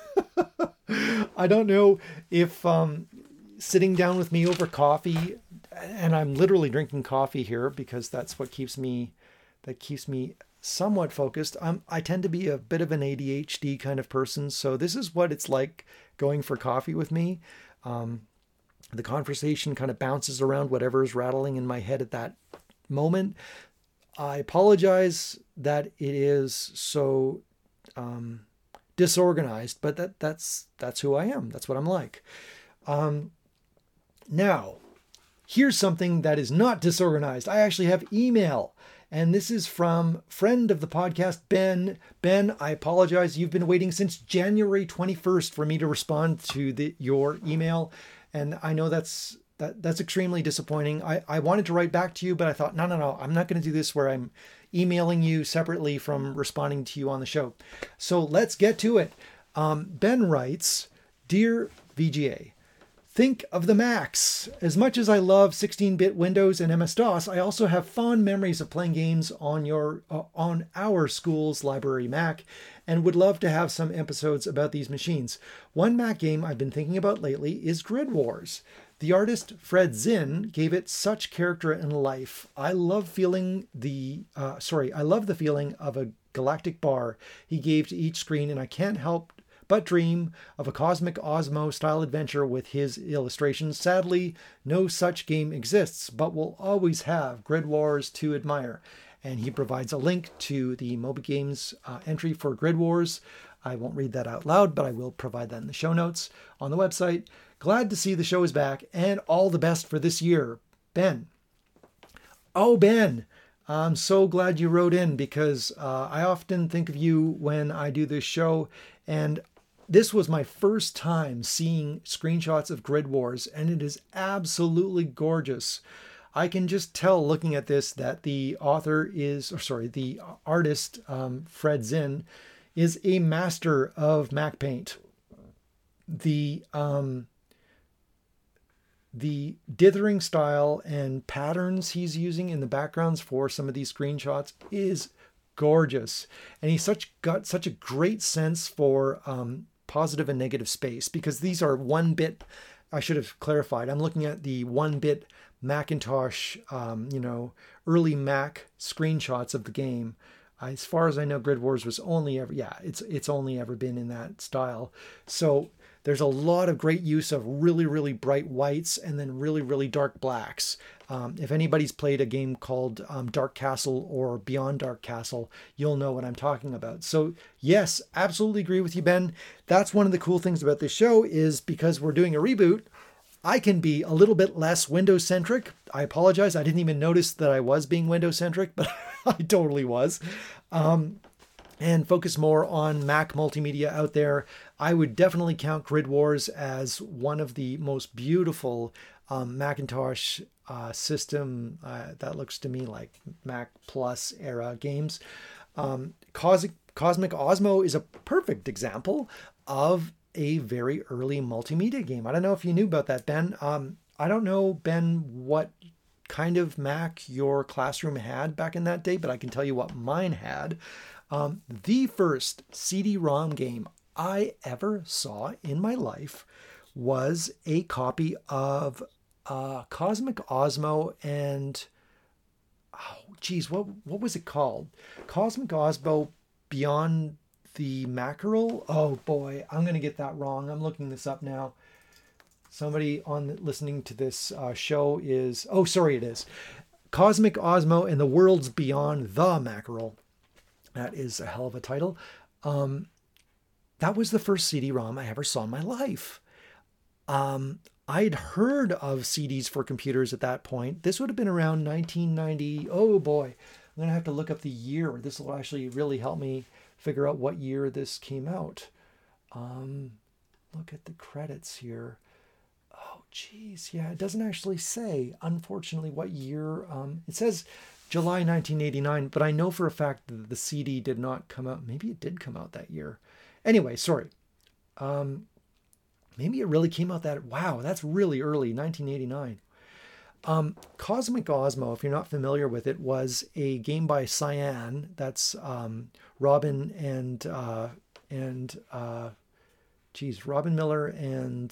I don't know if sitting down with me over coffee, and I'm literally drinking coffee here because that's what keeps me somewhat focused. I tend to be a bit of an ADHD kind of person, so this is what it's like going for coffee with me. The conversation kind of bounces around whatever is rattling in my head at that moment. I apologize that it is so disorganized, but that's who I am. That's what I'm like. Now, here's something that is not disorganized. I actually have email. And this is from friend of the podcast, Ben. Ben, I apologize. You've been waiting since January 21st for me to respond to your email. And I know that's extremely disappointing. I wanted to write back to you, but I thought, no. I'm not going to do this where I'm emailing you separately from responding to you on the show. So let's get to it. Ben writes, Dear VGA, think of the Macs. As much as I love 16-bit Windows and MS-DOS, I also have fond memories of playing games on our school's library Mac, and would love to have some episodes about these machines. One Mac game I've been thinking about lately is Grid Wars. The artist Fred Zinn gave it such character and life. I love the feeling of a galactic bar he gave to each screen, and I can't help but dream of a Cosmic Osmo style adventure with his illustrations. Sadly, no such game exists, but we'll always have Grid Wars to admire. And he provides a link to the Moby Games entry for Grid Wars. I won't read that out loud, but I will provide that in the show notes on the website. Glad to see the show is back, and all the best for this year, Ben. Oh, Ben, I'm so glad you wrote in because I often think of you when I do this show, and this was my first time seeing screenshots of Grid Wars, and it is absolutely gorgeous. I can just tell looking at this that the artist, Fred Zinn, is a master of Mac Paint. The dithering style and patterns he's using in the backgrounds for some of these screenshots is gorgeous. And he's got such a great sense for positive and negative space, because these are 1-bit. I should have clarified. I'm looking at the 1-bit Macintosh, early Mac screenshots of the game. As far as I know, Grid Wars was it's only ever been in that style. So there's a lot of great use of really, really bright whites and then really, really dark blacks. If anybody's played a game called Dark Castle or Beyond Dark Castle, you'll know what I'm talking about. So yes, absolutely agree with you, Ben. That's one of the cool things about this show is because we're doing a reboot, I can be a little bit less Windows-centric. I apologize. I didn't even notice that I was being Windows-centric, but I totally was. And focus more on Mac multimedia out there. I would definitely count Grid Wars as one of the most beautiful Macintosh system that looks to me like Mac Plus era games. Cosmic Osmo is a perfect example of a very early multimedia game. I don't know if you knew about that, Ben. I don't know, Ben, what kind of Mac your classroom had back in that day, but I can tell you what mine had. The first CD-ROM game I ever saw in my life was a copy of Cosmic Osmo and, what was it called? Cosmic Osmo Beyond the Mackerel. Oh boy, I'm going to get that wrong. I'm looking this up now. Somebody listening to this show is, oh, sorry, it is Cosmic Osmo and the Worlds Beyond the Mackerel. That is a hell of a title. That was the first CD-ROM I ever saw in my life. I'd heard of CDs for computers at that point. This would have been around 1990. Oh boy, I'm going to have to look up the year. This will actually really help me figure out what year this came out. Look at the credits here. Oh, geez. Yeah, it doesn't actually say, unfortunately, what year. It says July 1989, but I know for a fact that the CD did not come out. Maybe it did come out that year. Anyway, sorry. Maybe it really came out that... Wow, that's really early, 1989. Cosmic Osmo, if you're not familiar with it, was a game by Cyan. That's Robin Miller and...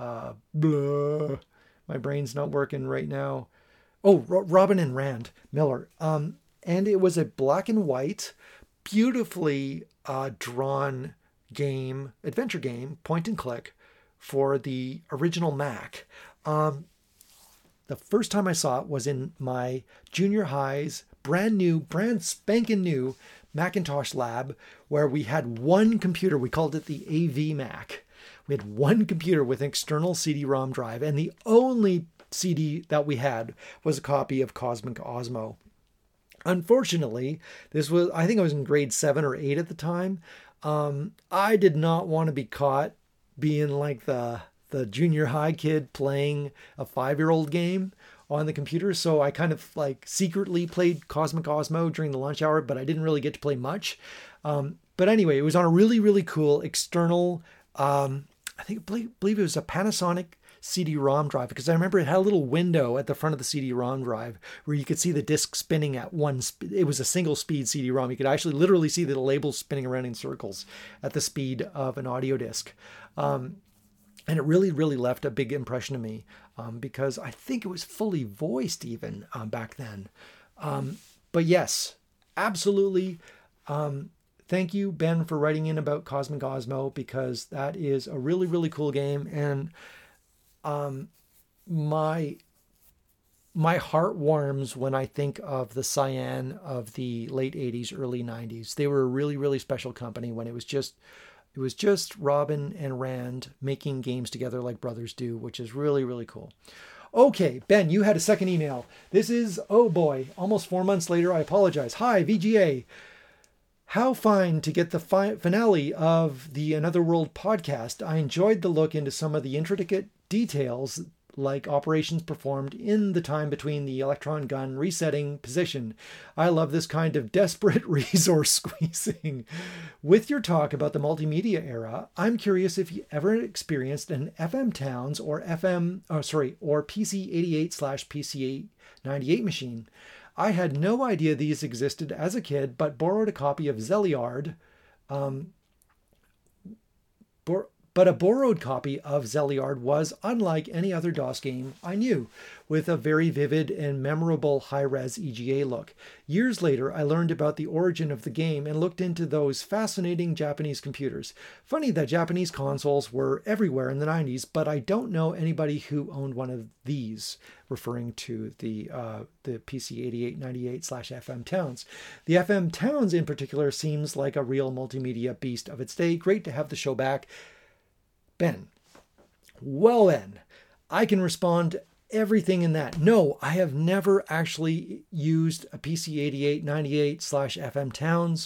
my brain's not working right now. Oh, Robin and Rand Miller. And it was a black and white, beautifully drawn game, adventure game, point and click for the original Mac. The first time I saw it was in my junior high's brand spanking new Macintosh lab, where we had one computer. We called it the AV Mac. We had one computer with an external CD-ROM drive, and the only CD that we had was a copy of Cosmic Osmo. Unfortunately, I think I was in grade 7 or 8 at the time. I did not want to be caught being like the junior high kid playing a 5-year-old game on the computer. So I kind of like secretly played Cosmic Osmo during the lunch hour, but I didn't really get to play much. But anyway, it was on a really, really cool external, I believe it was a Panasonic CD-ROM drive, because I remember it had a little window at the front of the CD-ROM drive where you could see the disc spinning at it was a single speed CD-ROM. You could actually literally see the labels spinning around in circles at the speed of an audio disc. And it really, really left a big impression on me, because I think it was fully voiced even back then. But yes, absolutely. Thank you, Ben, for writing in about Cosmic Osmo, because that is a really, really cool game. And my heart warms when I think of the Cyan of the late 80s, early 90s. They were a really, really special company when it was just Robin and Rand making games together like brothers do, which is really, really cool. Okay, Ben, you had a second email. This is, oh boy, almost 4 months later. I apologize. Hi, VGA. How fine to get the finale of the Another World podcast. I enjoyed the look into some of the intricate details, like operations performed in the time between the electron gun resetting position. I love this kind of desperate resource squeezing. With your talk about the multimedia era, I'm curious if you ever experienced an FM Towns or PC88/PC98 machine. I had no idea these existed as a kid, but borrowed a copy of Zeliard. But a borrowed copy of Zeliard was unlike any other DOS game I knew, with a very vivid and memorable high-res EGA look. Years later, I learned about the origin of the game and looked into those fascinating Japanese computers. Funny that Japanese consoles were everywhere in the 90s, but I don't know anybody who owned one of these, referring to the PC8898/FM Towns. The FM Towns in particular seems like a real multimedia beast of its day. Great to have the show back. Ben. Well then, I can respond to everything in that. No, I have never actually used a PC8898/FM Towns.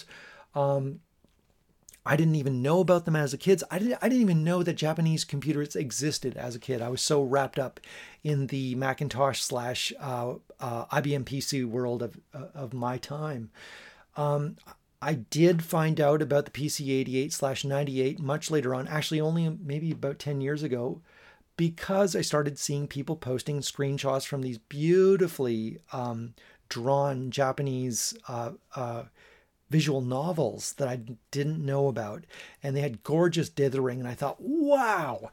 I didn't even know about them as a kid. I didn't even know that Japanese computers existed as a kid. I was so wrapped up in the Macintosh / IBM PC world of my time. I did find out about the PC88/98 much later on, actually only maybe about 10 years ago, because I started seeing people posting screenshots from these beautifully drawn Japanese visual novels that I didn't know about. And they had gorgeous dithering. And I thought, wow,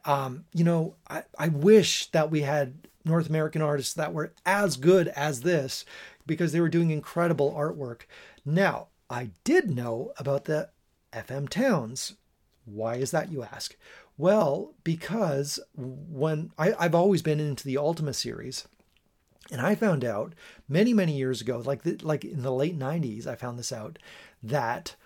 I wish that we had North American artists that were as good as this, because they were doing incredible artwork. Now, I did know about the FM Towns. Why is that, you ask? Well, because when I've always been into the Ultima series, and I found out many, many years ago, like in the late 90s, I found this out, that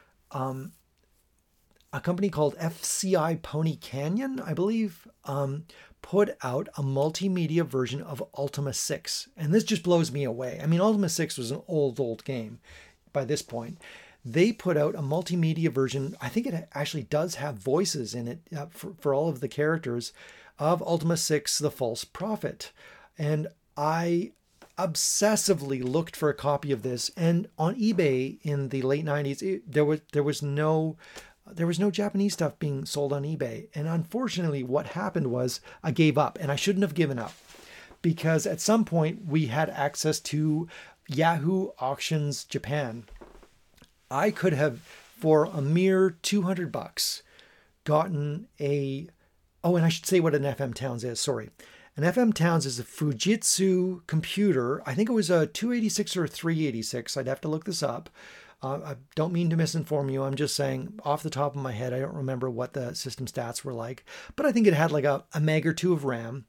a company called FCI Pony Canyon, I believe, put out a multimedia version of Ultima 6. And this just blows me away. I mean, Ultima 6 was an old game by this point. They put out a multimedia version. I think it actually does have voices in it for all of the characters of Ultima 6, The False Prophet. And I obsessively looked for a copy of this. And on eBay in the late 90s, there was no Japanese stuff being sold on eBay. And unfortunately, what happened was I gave up, and I shouldn't have given up, because at some point we had access to Yahoo Auctions Japan. I could have, for a mere $200, gotten and I should say what an FM Towns is. Sorry. An FM Towns is a Fujitsu computer. I think it was a 286 or a 386. I'd have to look this up. I don't mean to misinform you. I'm just saying off the top of my head, I don't remember what the system stats were like, but I think it had like a meg or two of RAM,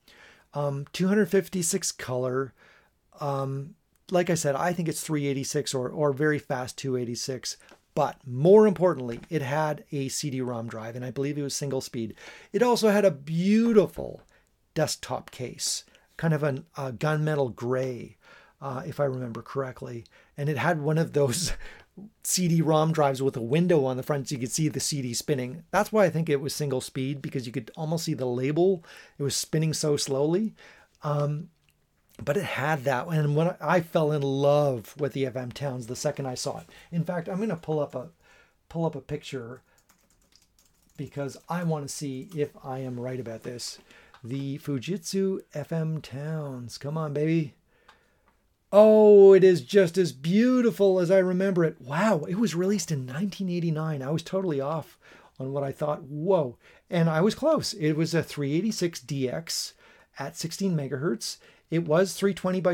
256 color. Like I said, I think it's 386 or very fast 286. But more importantly, it had a CD-ROM drive, and I believe it was single speed. It also had a beautiful desktop case, kind of a gunmetal gray, if I remember correctly. And it had one of those CD-ROM drives with a window on the front so you could see the CD spinning. That's why I think it was single speed, because you could almost see the label. It was spinning so slowly. But it had that. And when I fell in love with the FM Towns the second I saw it. In fact, I'm going to pull up a picture because I want to see if I am right about this. The Fujitsu FM Towns. Come on, baby. Oh, it is just as beautiful as I remember it. Wow, it was released in 1989. I was totally off on what I thought. Whoa. And I was close. It was a 386DX at 16 megahertz. It was 320 by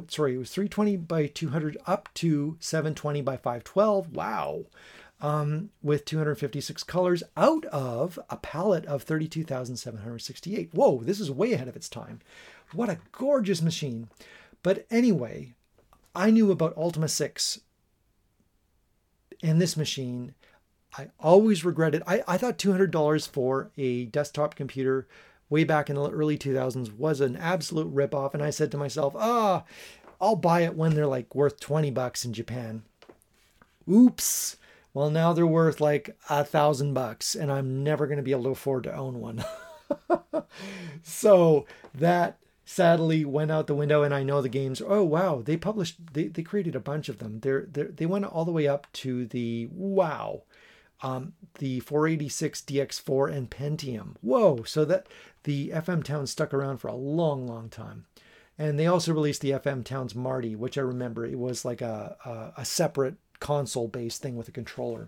200 up to 720 by 512. Wow. With 256 colors out of a palette of 32,768. Whoa, this is way ahead of its time. What a gorgeous machine. But anyway, I knew about Ultima 6 and this machine. I always regretted. I thought $200 for a desktop computer way back in the early 2000s was an absolute ripoff. And I said to myself, I'll buy it when they're like worth $20 in Japan. Oops. Well, now they're worth like $1,000 and I'm never going to be able to afford to own one. So that sadly went out the window. And I know the games, oh, wow, they created a bunch of them. They went all the way up to the 486 DX4 and Pentium. Whoa. So that the FM Towns stuck around for a long, long time. And they also released the FM Towns Marty, which I remember it was like a separate console-based thing with a controller.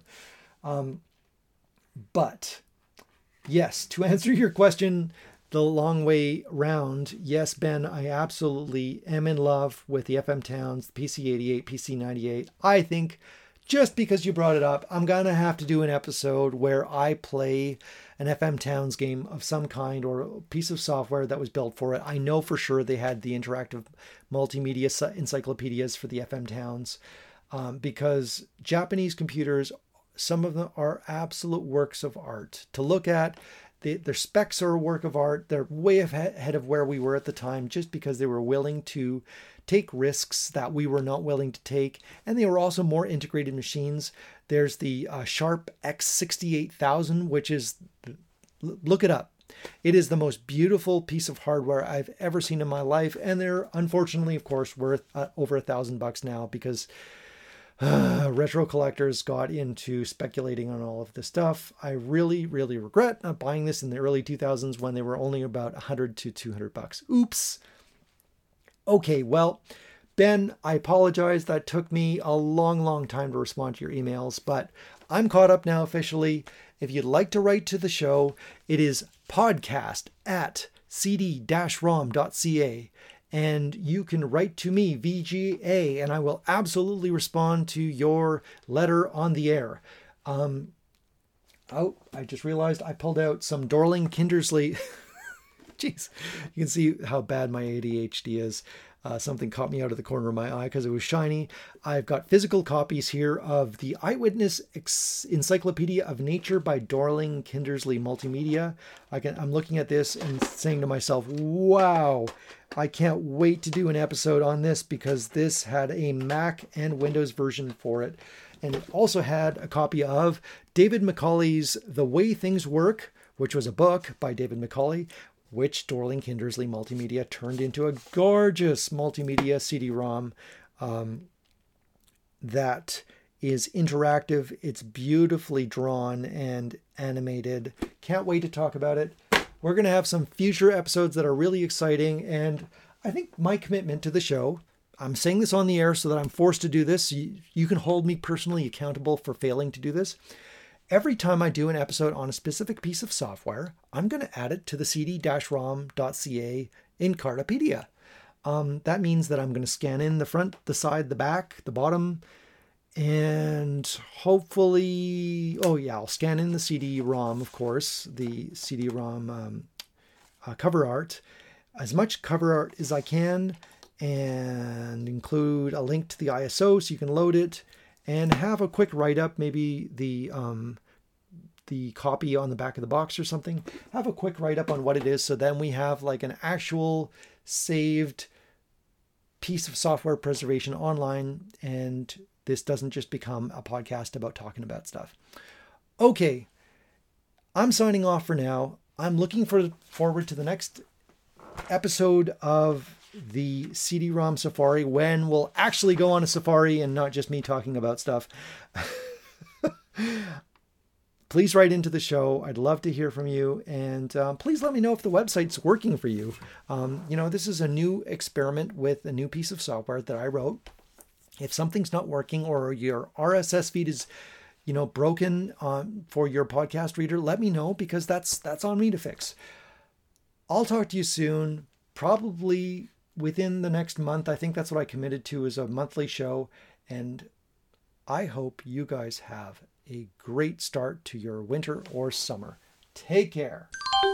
But yes, to answer your question the long way round, yes, Ben, I absolutely am in love with the FM Towns, the PC-88, PC-98. I think just because you brought it up, I'm going to have to do an episode where I play an FM Towns game of some kind or a piece of software that was built for it. I know for sure they had the interactive multimedia encyclopedias for the FM Towns because Japanese computers, some of them are absolute works of art to look at. Their specs are a work of art. They're way ahead of where we were at the time just because they were willing to take risks that we were not willing to take. And they were also more integrated machines. There's the Sharp X68000, which is, look it up. It is the most beautiful piece of hardware I've ever seen in my life. And they're unfortunately, of course, worth over $1,000 now because retro collectors got into speculating on all of this stuff. I really, really regret not buying this in the early 2000s when they were only about $100 to $200. Oops. Okay, well, Ben, I apologize. That took me a long, long time to respond to your emails, but I'm caught up now officially. If you'd like to write to the show, it is podcast@cd-rom.ca. and you can write to me, VGA, and I will absolutely respond to your letter on the air. Oh, I just realized I pulled out some Dorling Kindersley. Jeez, you can see how bad my ADHD is. Something caught me out of the corner of my eye because it was shiny. I've got physical copies here of the Eyewitness Encyclopedia of Nature by Dorling Kindersley Multimedia. I'm looking at this and saying to myself, wow, I can't wait to do an episode on this because this had a Mac and Windows version for it. And it also had a copy of David Macaulay's The Way Things Work, which was a book by David Macaulay, which Dorling Kindersley Multimedia turned into a gorgeous multimedia CD-ROM that is interactive. It's beautifully drawn and animated. Can't wait to talk about it. We're going to have some future episodes that are really exciting, and I think my commitment to the show, I'm saying this on the air so that I'm forced to do this. You can hold me personally accountable for failing to do this. Every time I do an episode on a specific piece of software, I'm going to add it to the cd-rom.ca Encartapedia. That means that I'm going to scan in the front, the side, the back, the bottom, and hopefully, I'll scan in the CD-ROM, of course, the CD-ROM cover art, as much cover art as I can, and include a link to the ISO so you can load it, and have a quick write-up, maybe the copy on the back of the box or something. Have a quick write-up on what it is, so then we have like an actual saved piece of software preservation online, and this doesn't just become a podcast about talking about stuff. Okay, I'm signing off for now. I'm looking forward to the next episode of the CD-ROM Safari, when we'll actually go on a safari and not just me talking about stuff. Please write into the show. I'd love to hear from you. And please let me know if the website's working for you. This is a new experiment with a new piece of software that I wrote. If something's not working or your RSS feed is, broken for your podcast reader, let me know, because that's on me to fix. I'll talk to you soon, probably within the next month. I think that's what I committed to, is a monthly show. And I hope you guys have a great start to your winter or summer. Take care.